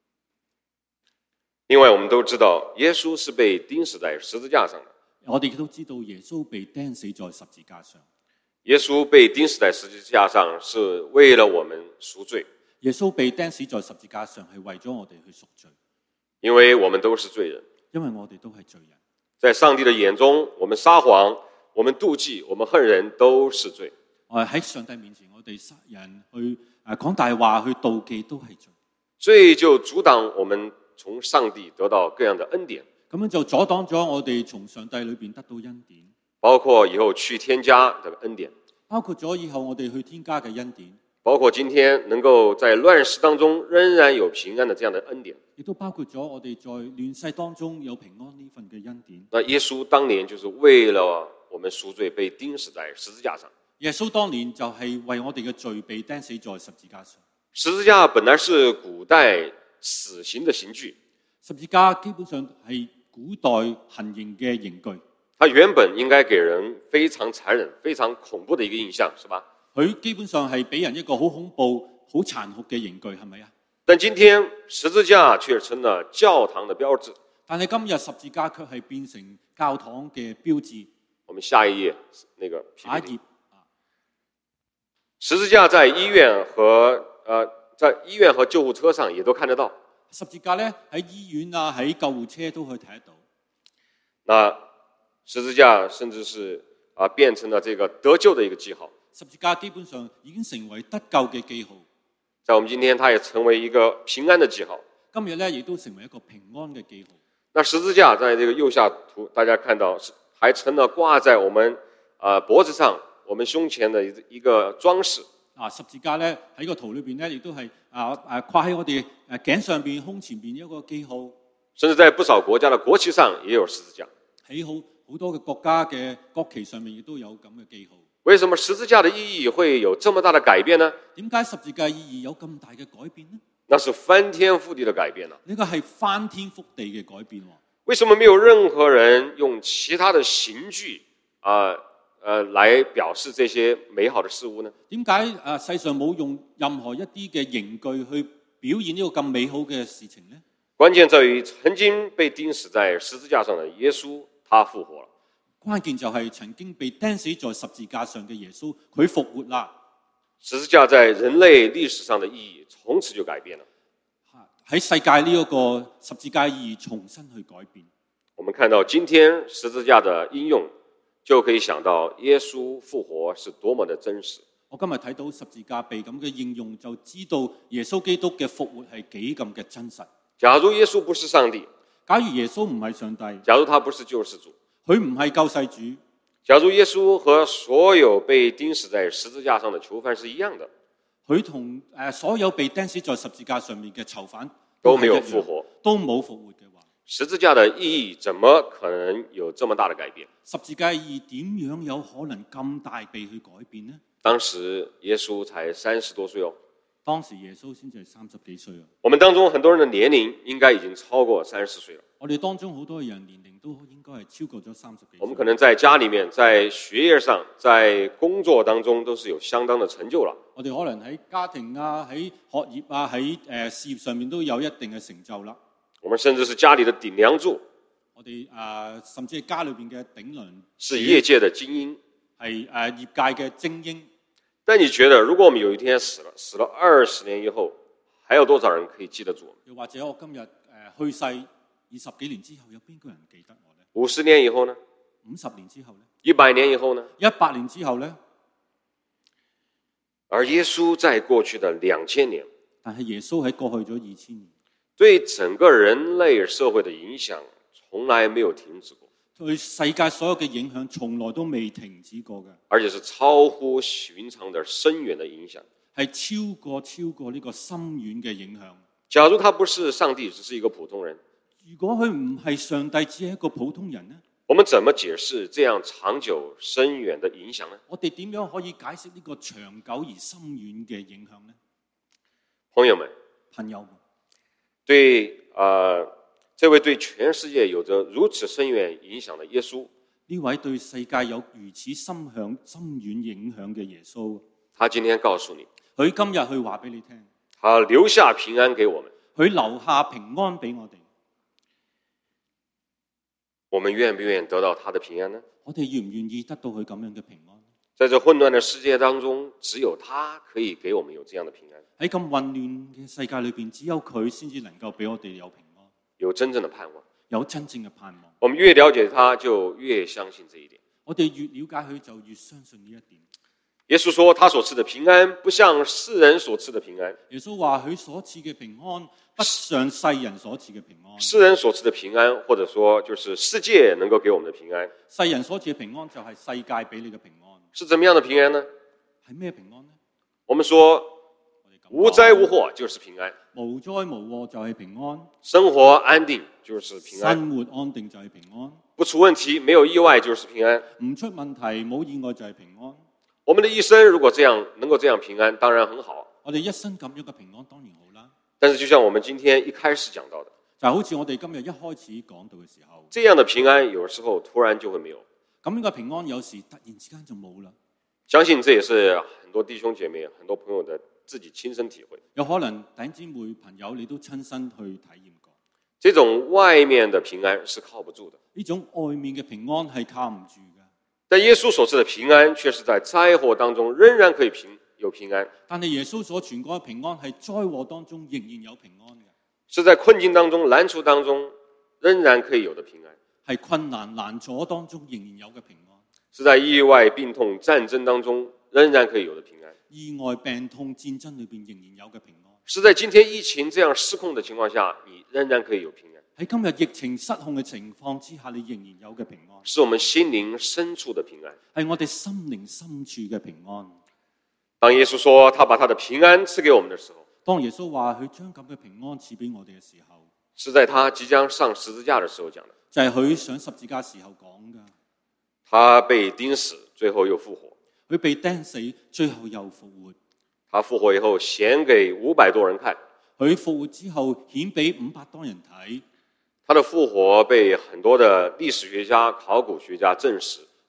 另外，我們都知道耶穌是被釘死在十字架上的。 我哋都知道耶穌被釘死在十字架上。 耶穌被釘死在十字架上是為了我們贖罪。 耶穌被釘死在十字架上係為咗我哋去贖罪。 因為我們都是罪人。 因為我哋都係罪人。 在上帝的眼中，我們撒謊，我們妒忌，我們恨人都是罪。 我喺上帝面前，我哋殺人去誒講大話，去妒忌都係罪。 罪就阻擋我們從上帝得到各樣的恩典。 咁樣就阻擋咗我哋從上帝裏邊得到恩典， 包括以後去天家的恩典， 包括咗以後我哋去天家嘅恩典， 包括今天能夠在亂世當中仍然有平安的這樣的恩典， 亦都包括咗我哋在亂世當中有平安呢份嘅恩典。 那耶穌當年就是為了我們贖罪被釘死在十字架上。 耶穌當年就係為我哋嘅罪被釘死在十字架上。 十字架本來是古代死刑的刑具， 十字架基本上係古代行刑嘅刑具。 它原本應該給人非常殘忍、非常恐怖的一個印象，是吧？ 佢基本上係俾人一個好恐怖、好殘酷嘅刑具，係咪啊？ 但今天十字架卻成了教堂的標誌。 但係今日十字架卻係變成教堂嘅標誌。 我們下一頁，那個下一頁。 十字架在醫院和呃，在醫院和救護車上也都看得到。 十字架咧喺醫院啊，喺救護車都可以睇得到。 那十字架甚至是啊、呃，變成了這個得救的一個記號。 十字架基本上已經成為得救嘅記號。 在我們今天，它也成為一個平安的記號。 今日咧，亦都成為一個平安嘅記號。 那十字架在這個右下圖，大家看到是還成了掛在我們啊、呃、脖子上、我們胸前的一個裝飾。 啊，十字架咧喺個圖裏邊咧，亦都係啊啊掛喺我哋誒頸上邊、胸前邊一個記號。 甚至在不少國家的國旗上也有十字架。 喺好好多嘅國家嘅國旗上面亦都有咁嘅記號。 為什麼十字架的意義會有這麼大的改變呢？ 點解十字架意義有咁大嘅改變呢？ 那是翻天覆地的改變了。 呢個係翻天覆地嘅改變。 為什麼沒有任何人用其他的刑具啊、呃、 呃來表示這些美好的事物呢？ 點解誒世上冇用任何一啲嘅刑具去表現呢個咁美好嘅事情呢？ 關鍵在於曾經被釘死在十字架上的耶穌，他復活了。 關鍵就係曾經被釘死在十字架上嘅耶穌，佢復活啦。 十字架在人類歷史上的意義從此就改變了。 喺世界呢一個十字架意義重新去改變。 我們看到今天十字架的應用，就可以想到耶穌復活是多麼的真實。 我今日睇到十字架被咁嘅應用，就知道耶穌基督嘅復活係幾咁嘅真實。 假如耶穌不是上帝， 假如耶穌唔係上帝， 假如他不是救世主， 佢唔係救世主， 假如耶穌和所有被釘死在十字架上的囚犯是一樣的， 佢同誒所有被釘死在十字架上面嘅囚犯都沒有復活， 都冇復活嘅話， 十字架的意義怎麼可能有這麼大的改變？ 十字架意義點樣有可能咁大被去改變呢？ 當時耶穌才三十多歲哦。 當時耶穌先至係三十幾歲啊！ 我們當中很多人的年齡應該已經超過三十歲了。 我哋當中好多人年齡都應該係超過咗三十幾歲。 我們可能在家裡面、在學業上、在工作當中都是有相當的成就了。 我哋可能喺家庭啊、喺學業啊、喺誒事業上面都有一定嘅成就啦。 我們甚至是家裡的頂梁柱。 我哋啊，甚至係家裏邊嘅頂梁， 是業界的精英， 係誒業界嘅精英。 但你覺得，如果我們有一天死了，死了二十年以後，還有多少人可以記得住？ 又或者我今日誒去世二十幾年之後，有邊個人記得我呢？ 五十年以後呢？ 五十年之後呢？ 一百年以後呢？ 一百年之後呢？ 而耶穌在過去的兩千年， 但係耶穌喺過去咗二千年， 對整個人類社會的影響從來沒有停止過。 對世界所有嘅影響從來都未停止過嘅， 而且是超乎尋常的深遠的影響， 係超過超過呢個深遠嘅影響。 假如他不是上帝，只是一個普通人， 如果佢唔係上帝，只係一個普通人呢？ 我們怎麼解釋這樣長久深遠的影響呢？ 我哋點樣可以解釋呢個長久而深遠嘅影響呢？ 朋友們， 朋友們， 對啊。呃這位對全世界有着如此深遠影響的耶穌， 呢位對世界有如此深響深遠影響嘅耶穌， 他今天告訴你， 佢今日去話俾你聽， 他留下平安給我們， 佢留下平安俾我哋。 我們願不願意得到他的平安呢？ 我哋願唔願意得到佢咁樣嘅平安？ 在這混亂的世界當中，只有他可以給我們有這樣的平安。 喺咁混亂嘅世界裏邊，只有佢先至能夠俾我哋有平安。 有真正的盼望， 有真正嘅盼望。 我們越了解他，就越相信這一點。 我哋越了解佢，就越相信呢一點。 耶穌說，他所賜的平安不像世人所賜的平安。 耶穌話佢所賜嘅平安不像世人所賜嘅平安。 世人所賜的平安，或者說就是世界能夠給我們的平安。 世人所賜嘅平安就係世界俾你嘅平安。 是怎麼樣的平安呢？ 係咩平安呢？ 我們說無災無禍就是平安， 無災無禍就係平安， 生活安定就是平安， 生活安定就係平安， 不出問題沒有意外就是平安， 唔出問題冇意外就係平安。 我們的一生如果這樣能夠這樣平安，當然很好。 我哋一生咁樣嘅平安當然好啦。 但是就像我們今天一開始講到的， 就好似我哋今日一開始講到嘅時候， 這樣的平安有時候突然就會沒有。 咁呢個平安有時突然之間就冇啦。 相信這也是很多弟兄姐妹、很多朋友的自己親身體會。 有可能弟兄姊妹朋友你都親身去體驗過。 這種外面的平安是靠不住的， 呢種外面嘅平安係靠唔住嘅。 但耶穌所賜的平安卻是在災禍當中仍然可以平有平安。 但係耶穌所傳講嘅平安係災禍當中仍然有平安嘅， 是在困境當中、難處當中仍然可以有的平安， 係困難難阻當中仍然有嘅平安， 是在意外、病痛、戰爭當中仍然可以有的平安， 意外、病痛、戰爭裏邊仍然有嘅平安， 是在今天疫情這樣失控的情況下，你仍然可以有平安。 喺今日疫情失控嘅情況之下，你仍然有嘅平安， 是我們心靈深處的平安， 係我哋心靈深處嘅平安。 當耶穌說他把他的平安賜給我們的時候， 當耶穌話佢將咁嘅平安賜俾我哋嘅時候， 是在他即將上十字架的時候講的， 就係佢上十字架時候講噶。 他被釘死，最後又復活。 佢被釘死，最後又復活。 他復活以後顯給五百多人看， 佢復活之後顯俾五百多人睇。 他的復活被很多的歷史學家、考古學家證實。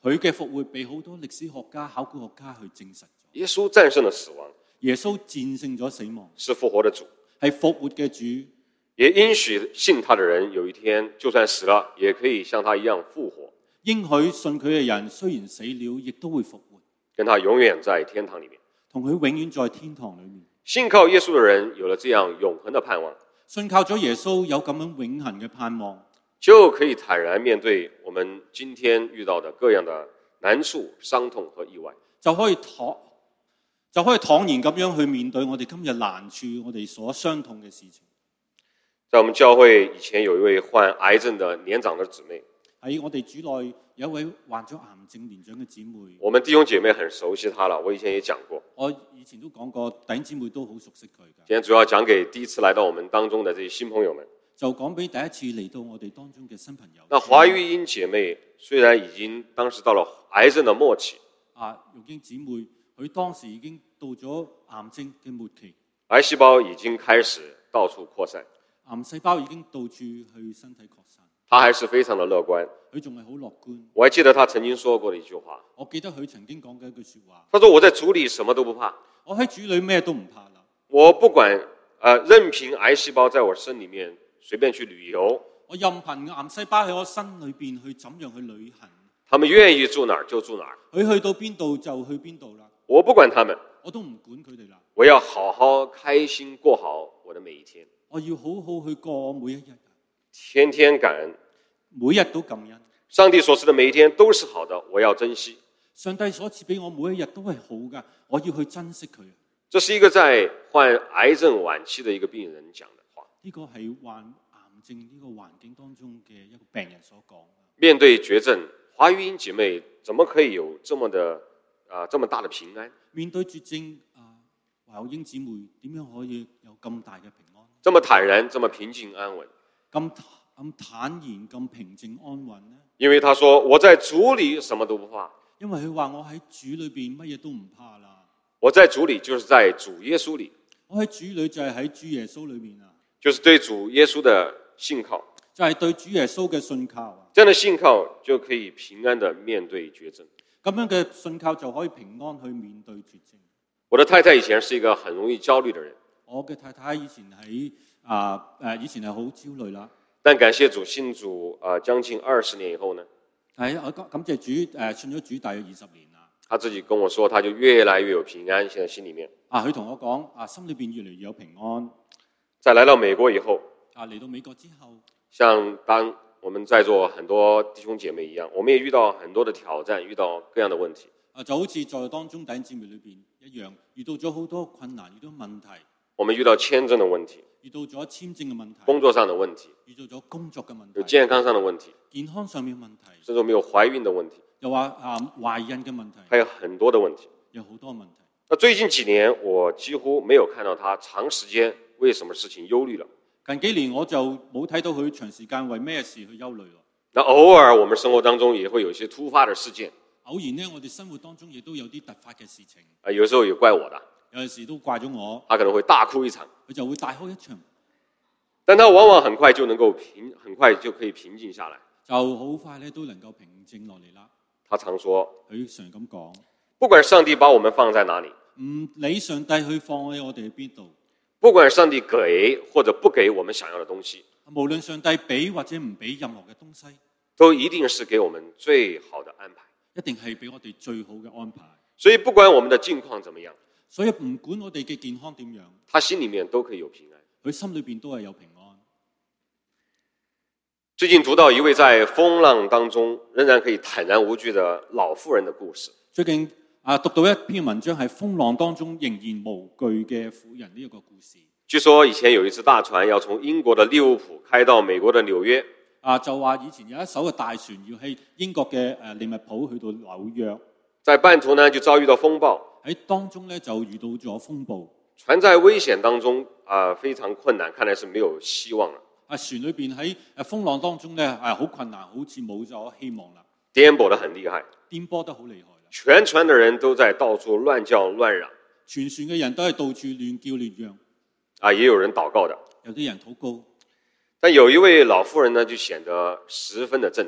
佢嘅復活被好多歷史學家、考古學家去證實咗。 耶穌戰勝了死亡， 耶穌戰勝咗死亡， 是復活的主， 係復活嘅主， 也應許信他的人有一天就算死了，也可以像他一樣復活。 應許信佢嘅人雖然死了，亦都會復活， 跟他永遠在天堂裡面。 同佢永遠在天堂裡面。 信靠耶穌的人有了這樣永恆的盼望， 信靠咗耶穌有咁樣永恆嘅盼望， 就可以坦然面對我們今天遇到的各樣的難處、傷痛和意外， 就可以坦就可以坦然咁樣去面對我哋今日難處、我哋所傷痛嘅事情。 在我們教會以前有一位患癌症的年長的姊妹， 喺我哋主內有一位患咗癌症年長嘅姊妹， 我們弟兄姐妹很熟悉她了，我以前也講過。 我以前都講過，弟兄姊妹都好熟悉佢㗎。 今天主要講給第一次來到我們當中的這些新朋友們， 就講俾第一次嚟到我哋當中嘅新朋友。 那華玉英姐妹雖然已經當時到了癌症的末期， 啊，玉英姊妹佢當時已經到咗癌症嘅末期， 癌細胞已經開始到處擴散， 癌細胞已經到處去身體擴散， 她還是非常的樂觀。 佢仲係好樂觀。 我還記得她曾經說過的一句話， 我記得佢曾經講嘅一句說話， 她說我在主裡什麼都不怕， 我喺主裏咩都唔怕啦， 我不管、呃、任憑癌細胞在我身裡面隨便去旅遊， 我任憑癌細胞喺我身裏邊去怎樣去旅行， 他們願意住哪兒就住哪兒， 佢去到邊度就去邊度啦， 我不管他們， 我都唔管佢哋啦， 我要好好開心過好我的每一天， 我要好好去過每一日， 天天感恩， 每日都感恩。 上帝所賜的每一天都是好的，我要珍惜。 上帝所賜俾我每一日都係好噶，我要去珍惜佢。 這是一個在患癌症晚期的一個病人講的話。 呢個係患癌症呢個環境當中嘅一個病人所講。 面對絕症，華玉英姐妹怎麼可以有這麼的啊、呃、這麼大的平安？ 面對絕症啊，華玉英姊妹點樣可以有咁大嘅平安？ 這麼坦然，這麼平靜安穩？ 咁咁坦然，咁平靜安穩呢？ 因為他說我在主裡什麼都不怕。 因為佢話我喺主裏邊乜嘢都唔怕啦。 我在主裡就是在主耶穌裡。 我喺主裏就係喺主耶穌裏面啊。 就是對主耶穌的信靠。 就係對主耶穌嘅信靠啊。 這樣的信靠就可以平安的面對絕症。 咁樣嘅信靠就可以平安去面對絕症。 我的太太以前是一個很容易焦慮的人。 我嘅太太以前喺啊誒以前係好焦慮啦。 但感謝主，信主啊、呃、將近二十年以後呢， 係我感謝主誒信咗主大約二十年啦。 他自己跟我說，他就越來越有平安，現在心裡面。 啊，佢同我講啊，心裏邊越嚟越有平安。 在來到美國以後， 啊嚟到美國之後， 像當我們在座很多弟兄姐妹一樣，我們也遇到很多的挑戰，遇到各樣的問題。 啊，就好似在當中弟兄姊妹裏邊一樣，遇到咗好多困難，遇到問題。 我們遇到簽證的問題， 遇到咗簽證嘅問題， 工作上的問題， 遇到咗工作嘅問題， 有健康上的問題， 健康上面問題， 甚至我們有懷孕的問題， 又話啊懷孕嘅問題， 還有很多的問題， 有好多問題。 那最近幾年，我幾乎沒有看到他長時間為什麼事情憂慮了。 近幾年我就冇睇到佢長時間為咩事去憂慮咯。 那偶爾我們生活當中也會有一些突發的事件， 偶然呢，我哋生活當中亦都有啲突發嘅事情。 啊，有時候也怪我的， 有陣時都怪咗我， 他可能會大哭一場， 佢就會大哭一場， 但他往往很快就能夠平，很快就可以平靜下來， 就好快咧都能夠平靜落嚟啦。 他常說， 佢常咁講， 不管上帝把我們放在哪裡， 唔理上帝去放喺我哋喺邊度， 不管上帝給或者不給我們想要的東西， 無論上帝俾或者唔俾任何嘅東西， 都一定是給我們最好的安排， 一定係俾我哋最好嘅安排。 所以不管我們的境況怎麼樣， 所以唔管我哋嘅健康點樣， 他心裡面都可以有平安， 佢心裏邊都係有平安。 最近讀到一位在風浪當中仍然可以坦然無懼的老婦人的故事。 最近啊，讀到一篇文章係風浪當中仍然無懼嘅婦人呢一個故事。 據說以前有一隻大船要從英國的利物浦開到美國的紐約。 啊，就話以前有一艘嘅大船要喺英國嘅誒利物浦去到紐約， 在半途呢就遭遇到風暴， 喺當中咧就遇到咗風暴， 船在危險當中啊、呃、非常困難，看來是沒有希望了。 啊，船裏邊喺誒風浪當中咧係好困難，好似冇咗希望啦， 顛簸得很厲害， 顛簸得好厲害啦， 全船的人都在到處亂叫亂嚷， 全船嘅人都係到處亂叫亂嚷， 啊，也有人禱告的， 有啲人禱告。 但有一位老婦人呢，就顯得十分的鎮定。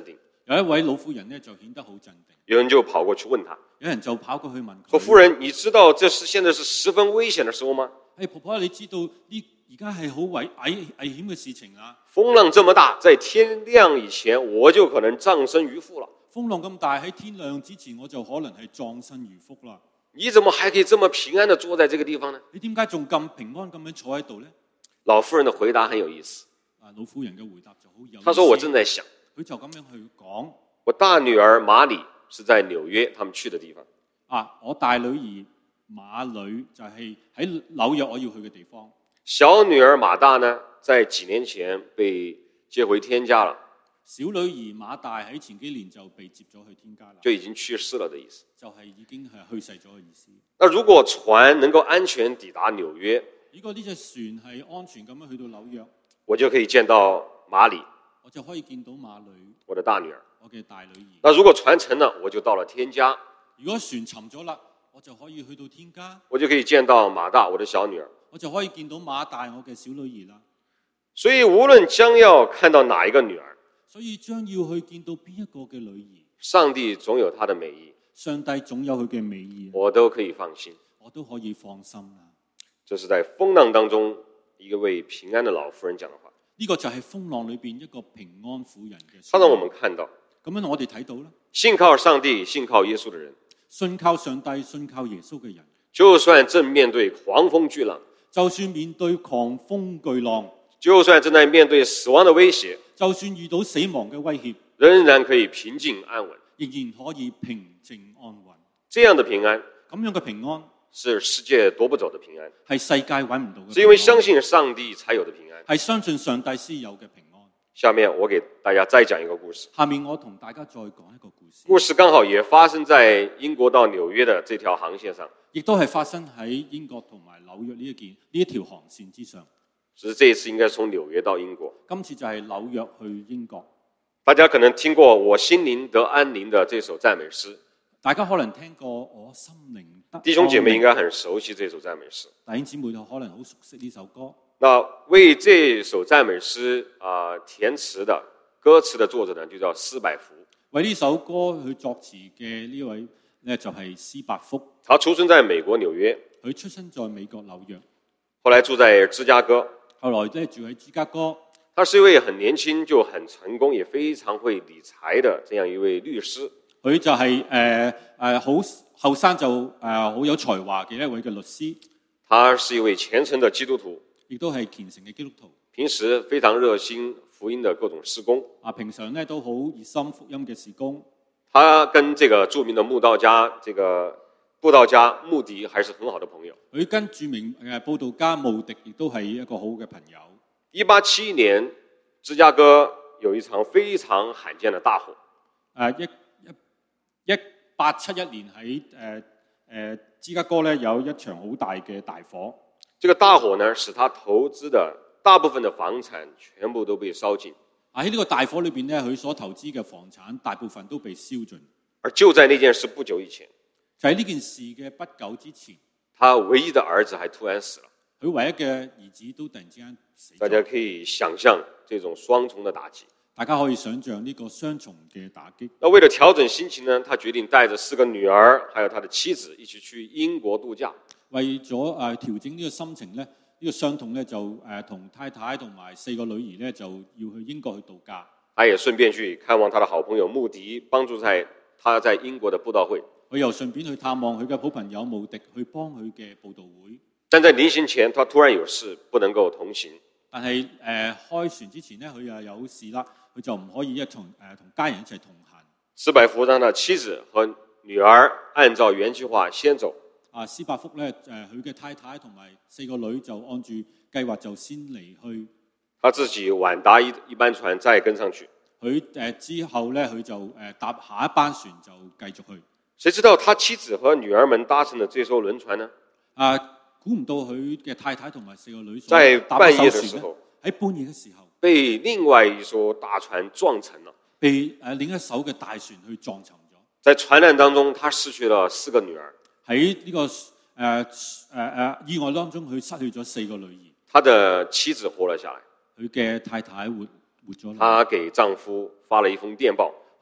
有一位老婦人呢，就顯得好鎮定。 有人就跑過去問他， 有人就跑過去問佢： 說夫人，你知道這是現在是十分危險的時候嗎？ 誒，婆婆，你知道呢而家係好危危危險嘅事情啊！ 風浪這麼大，在天亮以前，我就可能葬身魚腹了。 風浪咁大，喺天亮之前，我就可能係葬身魚腹啦。 你怎麼還可以這麼平安地坐在這個地方呢？ 你點解仲咁平安咁樣坐喺度呢？ 老婦人的回答很有意思。 啊，老婦人嘅回答就好有意思。 她說：我正在想， 佢就咁樣去講。 我大女兒馬里是在紐約，他們去的地方。 啊，我大女兒馬女就係喺紐約我要去嘅地方。 小女兒馬大呢，在幾年前被接回天家了。 小女兒馬大喺前幾年就被接咗去天家啦， 就已經去世了的意思。 就係已經係去世咗嘅意思。 那如果船能夠安全抵達紐約， 如果呢隻船係安全咁樣去到紐約， 我就可以見到馬里， 我就可以見到馬女， 我的大女兒。 我嘅大女兒。 那如果船沉了，我就到了天家。 如果船沉咗啦，我就可以去到天家， 我就可以見到馬大，我的小女兒。 我就可以見到馬大，我嘅小女兒啦。 所以無論將要看到哪一個女兒， 所以將要去見到邊一個嘅女兒， 上帝總有他的美意， 上帝總有佢嘅美意， 我都可以放心， 我都可以放心啦。 這是在風浪當中一位平安的老婦人講的話。 呢個就係風浪裏邊一個平安婦人嘅。 他讓我們看到， 咁樣我哋睇到啦， 信靠上帝、信靠耶穌的人， 信靠上帝、信靠耶穌嘅人， 就算正面對狂風巨浪， 就算面對狂風巨浪， 就算正在面對死亡的威脅， 就算遇到死亡嘅威脅， 仍然可以平靜安穩， 仍然可以平靜安穩。 這樣的平安， 咁樣嘅平安是世界奪不走的平安， 係世界揾唔到嘅， 是因為相信上帝才有的平安， 係相信上帝先有嘅平安。 下面我給大家再講一個故事。 下面我同大家再講一個故事。 故事剛好也發生在英國到紐約的這條航線上， 亦都係發生喺英國同埋紐約呢一件呢一條航線之上。 只是這一次應該從紐約到英國。 今次就係紐約去英國。 大家可能聽過我心靈得安寧的這首讚美詩， 大家可能聽過我心靈得安寧。 弟兄姐妹應該很熟悉這首讚美詩。 弟兄姊妹可能好熟悉呢首歌。 那為這首讚美詩啊、呃、填詞的歌詞的作者呢，就叫施百福。 為呢首歌去作詞嘅呢位呢，就係施百福。 他出生在美國紐約， 佢出生在美國紐約， 後來住在芝加哥。 後來咧住喺芝加哥。 他是一位很年輕就很成功，也非常會理財的這樣一位律師。 佢就係誒誒好後生就誒好、呃、有才華嘅一位嘅律師。 他是一位虔誠的基督徒， 亦都係虔誠嘅基督徒。 平時非常熱心福音的各種事工。 啊，平常咧都好熱心福音嘅事工。 他跟這個著名的慕道家，這個布道家穆迪還是很好的朋友。 佢跟著名誒布道家穆迪亦都係一個好嘅朋友。 一八七一年，芝加哥有一場非常罕見的大火。 誒一一一八七一年喺誒誒芝加哥咧有一場好大嘅大火。 這個大火呢，使他投資的大部分的房產全部都被燒盡。 啊喺呢個大火裏邊咧，佢所投資嘅房產大部分都被燒盡。 而就在那件事不久以前， 就喺呢件事嘅不久之前， 他唯一的兒子還突然死了。 佢唯一嘅兒子都突然之間死咗。 大家可以想象這種雙重的打擊。 大家可以想象呢個雙重嘅打擊。 那為了調整心情呢，他決定帶着四個女兒，還有他的妻子一起去英國度假。 為咗誒調整呢個心情咧，呢、這個傷痛咧就誒同太太同埋四個女兒咧就要去英國去度假。 他也順便去看望他的好朋友穆迪，幫助在他在英國的佈道會。 佢又順便去探望佢嘅好朋友穆迪，去幫佢嘅佈道會。 但在臨行前，他突然有事不能夠同行。 但係誒、呃、開船之前咧，佢又有事啦，佢就唔可以一同誒同家人一齊同行。 施百福讓他妻子和女兒按照原計劃先走。 啊，施百福咧誒，佢嘅太太同埋四個女就按住計劃就先離去。 他自己晚搭一一班船再跟上去。 佢誒之後咧，佢就誒搭下一班船就繼續去。 誰知道他妻子和女兒們搭乘的這艘輪船呢？ 啊，估唔到佢嘅太太同埋四個女在半夜嘅時候， 喺半夜嘅時候被另外一艘大船撞沉了， 被誒另一艘嘅大船去撞沉咗。 在船難當中，他失去了四個女兒。 喺呢個誒誒誒意外當中，佢失去咗四個女兒。 他的妻子活了下來， 佢嘅太太活活咗。 她給丈夫發了一封電報。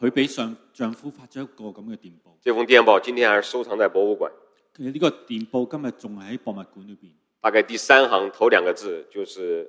佢俾上丈夫發咗一個咁嘅電報。 這封電報今天還是收藏在博物館。 其實呢個電報今日仲係喺博物館裏邊。 大概第三行頭兩個字就是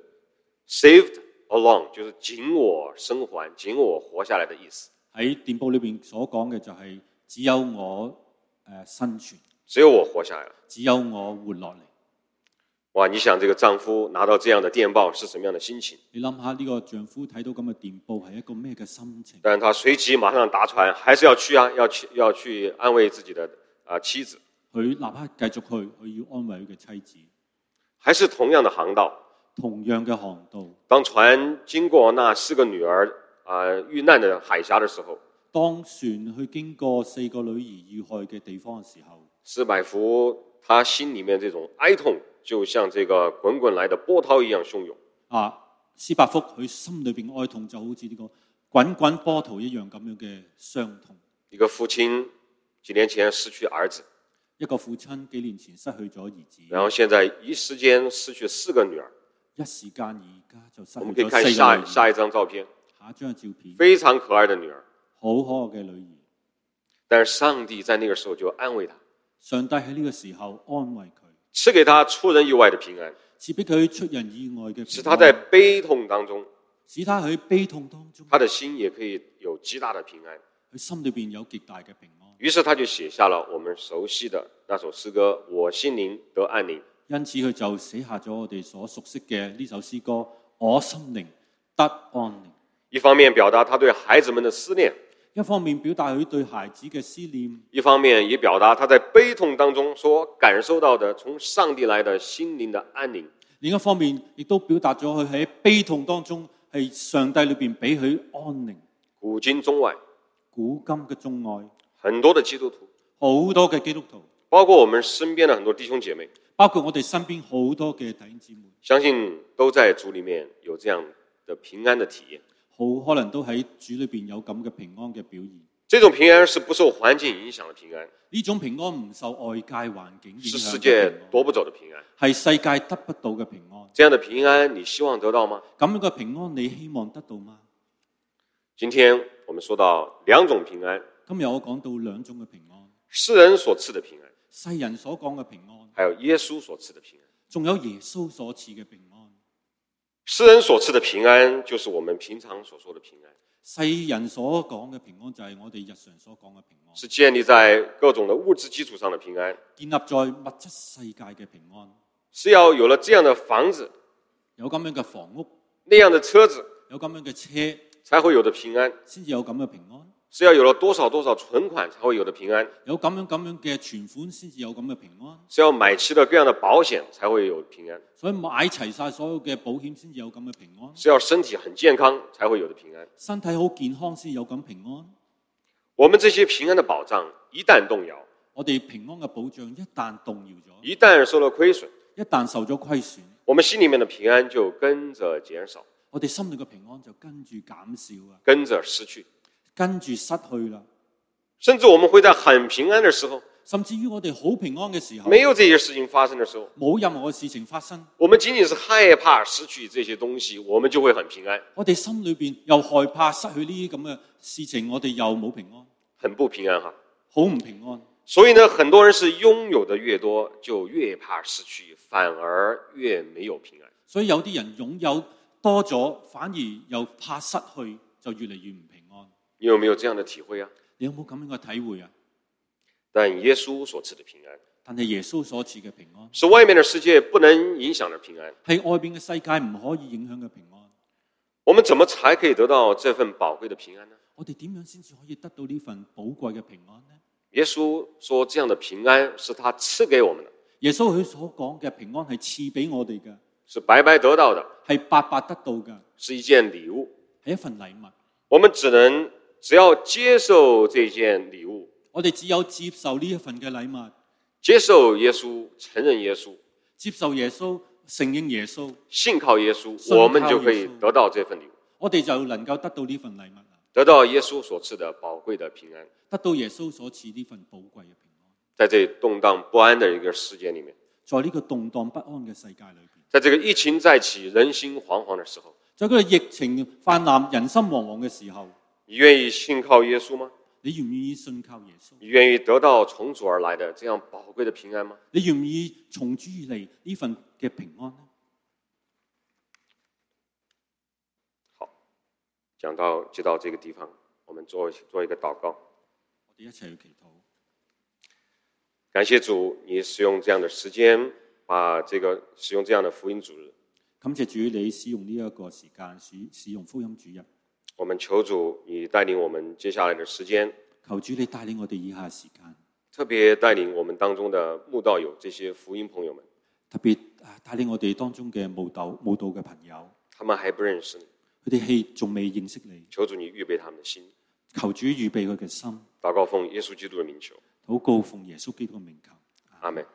saved alone， 就是僅我生還，僅我活下來的意思。 喺電報裏邊所講嘅就係只有我誒、呃、生存， 只有我活下來了， 只有我活落嚟。 哇！你想這個丈夫拿到這樣的電報是什麼樣的心情？ 你諗下呢個丈夫睇到咁嘅電報係一個咩嘅心情？ 但他隨即馬上搭船，還是要去啊，要去要去安慰自己的啊、呃、妻子。 佢立刻繼續去，佢要安慰佢嘅妻子。 還是同樣的航道， 同樣嘅航道。 當船經過那四個女兒啊、呃、遇難的海峽的時候， 當船去經過四個女兒遇害嘅地方嘅時候， 施百福他心裡面這種哀痛，就像這個滾滾來的波濤一樣洶湧。 啊，施百福佢心裏邊哀痛就好似呢個滾滾波濤一樣咁樣嘅傷痛。 一個父親幾年前失去兒子， 一個父親幾年前失去咗兒子， 然後現在一時間失去四個女兒。 一時間而家就失去咗四個女兒。 我們可以看下下一張照片， 下一張照片， 非常可愛的女兒， 好可愛嘅女兒。 但是上帝在那個時候就安慰她， 上帝喺呢個時候安慰佢， 賜給她出人意外的平安， 賜俾佢出人意外嘅平安， 使她在悲痛當中， 使他喺悲痛當中， 她的心也可以有極大的平安。 佢心裏邊有極大嘅平安。 於是他就寫下了我們熟悉的那首詩歌《我心靈得安寧》。 因此佢就寫下咗我哋所熟悉嘅呢首詩歌《我心靈得安寧》。 一方面表達他對孩子們的思念， 一方面表達佢對孩子嘅思念， 一方面也表達他在悲痛當中所感受到的從上帝來的心靈的安寧。 另一方面亦都表達咗佢喺悲痛當中係上帝裏邊俾佢安寧。 古今中外， 古今嘅中外， 很多的基督徒， 好多嘅基督徒， 包括我們身邊的很多弟兄姐妹， 包括我哋身邊好多嘅弟兄姊妹， 相信都在主裏面有這樣的平安的體驗。 好可能都喺主裏邊有咁嘅平安嘅表現。 這種平安是不受環境影響的平安， 呢種平安唔受外界環境影響， 是世界奪不走的平安， 係世界得不到嘅平安。 這樣的平安你希望得到嗎？ 咁樣嘅平安你希望得到嗎？ 今天我們說到兩種平安， 今日我講到兩種嘅平安， 世人所賜的平安， 世人所講嘅平安， 還有耶穌所賜的平安。 仲有耶穌所賜嘅平安。 世人所賜的平安就是我們平常所說的平安， 世人所講嘅平安就係我哋日常所講嘅平安， 是建立在各種的物質基礎上的平安， 建立在物質世界嘅平安， 是要有了這樣的房子， 有咁樣嘅房屋， 那樣的車子， 有咁樣嘅車， 才會有的平安， 先至有咁嘅平安。 是要有了多少多少存款才會有的平安， 有咁樣咁樣嘅存款先至有咁嘅平安， 是要買齊了各樣的保險才會有平安， 所以買齊晒所有嘅保險先至有咁嘅平安， 是要身體很健康才會有的平安， 身體好健康先有咁平安。 我們這些平安的保障一旦動搖， 我哋平安嘅保障一旦動搖咗， 一旦受了虧損， 一旦受咗虧損， 我們心裡面的平安就跟着減少， 我哋心裏嘅平安就跟住減少啊， 跟着失去， 跟住失去啦。 甚至我們會在很平安的時候， 甚至於我哋好平安嘅時候， 沒有這些事情發生的時候， 冇任何嘅事情發生， 我們僅僅是害怕失去這些東西，我們就會很平安。 我哋心裏邊又害怕失去呢啲咁嘅事情，我哋又冇平安， 很不平安哈， 好唔平安。 所以呢，很多人是擁有的越多，就越怕失去，反而越沒有平安。 所以有啲人擁有多咗，反而又怕失去，就越嚟越唔平安。 你有沒有這樣的體會啊？ 你有冇咁樣嘅體會啊？ 但耶穌所賜的平安， 但係耶穌所賜嘅平安， 是外面的世界不能影響的平安， 係外邊嘅世界唔可以影響嘅平安。 我們怎麼才可以得到這份寶貴的平安呢？ 我哋點樣先至可以得到呢份寶貴嘅平安呢？ 耶穌說，這樣的平安是他賜給我們的。 耶穌佢所講嘅平安係賜俾我哋嘅， 是白白得到的， 係白白得到嘅， 是一件禮物， 係一份禮物。 我們只能只要接受這件禮物， 我哋只有接受呢一份嘅禮物， 接受耶穌，承認耶穌， 接受耶穌，承認耶穌， 信靠耶穌， 信靠耶穌， 我們就可以得到這份禮物， 我哋就能夠得到呢份禮物， 得到耶穌所賜的寶貴的平安， 得到耶穌所賜呢份寶貴嘅平安。 在這動盪不安的一個世界裏面， 在呢個動盪不安嘅世界裏邊， 在這個疫情再起、人心惶惶的時候， 在嗰個疫情泛濫、人心惶惶嘅時候， 你願意信靠耶穌嗎？ 你願唔願意信靠耶穌？ 你願意得到從主而來的這樣寶貴的平安嗎？ 你願唔願意從主而嚟呢份嘅平安呢？ 好，講到就到這個地方，我們做做一個禱告。 我哋一齊去祈禱。 感謝主，你使用這樣的時間，把這個使用這樣的福音主日。 感謝主，你使用呢一個時間，使使用福音主日。 我們求主，你帶領我們接下來的時間。 求主你帶領我哋以下時間， 特別帶領我們當中的慕道友這些福音朋友們。 特別帶領我哋當中嘅慕道慕道嘅朋友。 他們還不認識你， 佢哋係仲未認識你。 求主你預備他們的心。 求主預備佢嘅心。 禱告奉耶穌基督的名求。 禱告奉耶穌基督嘅名求。 阿們。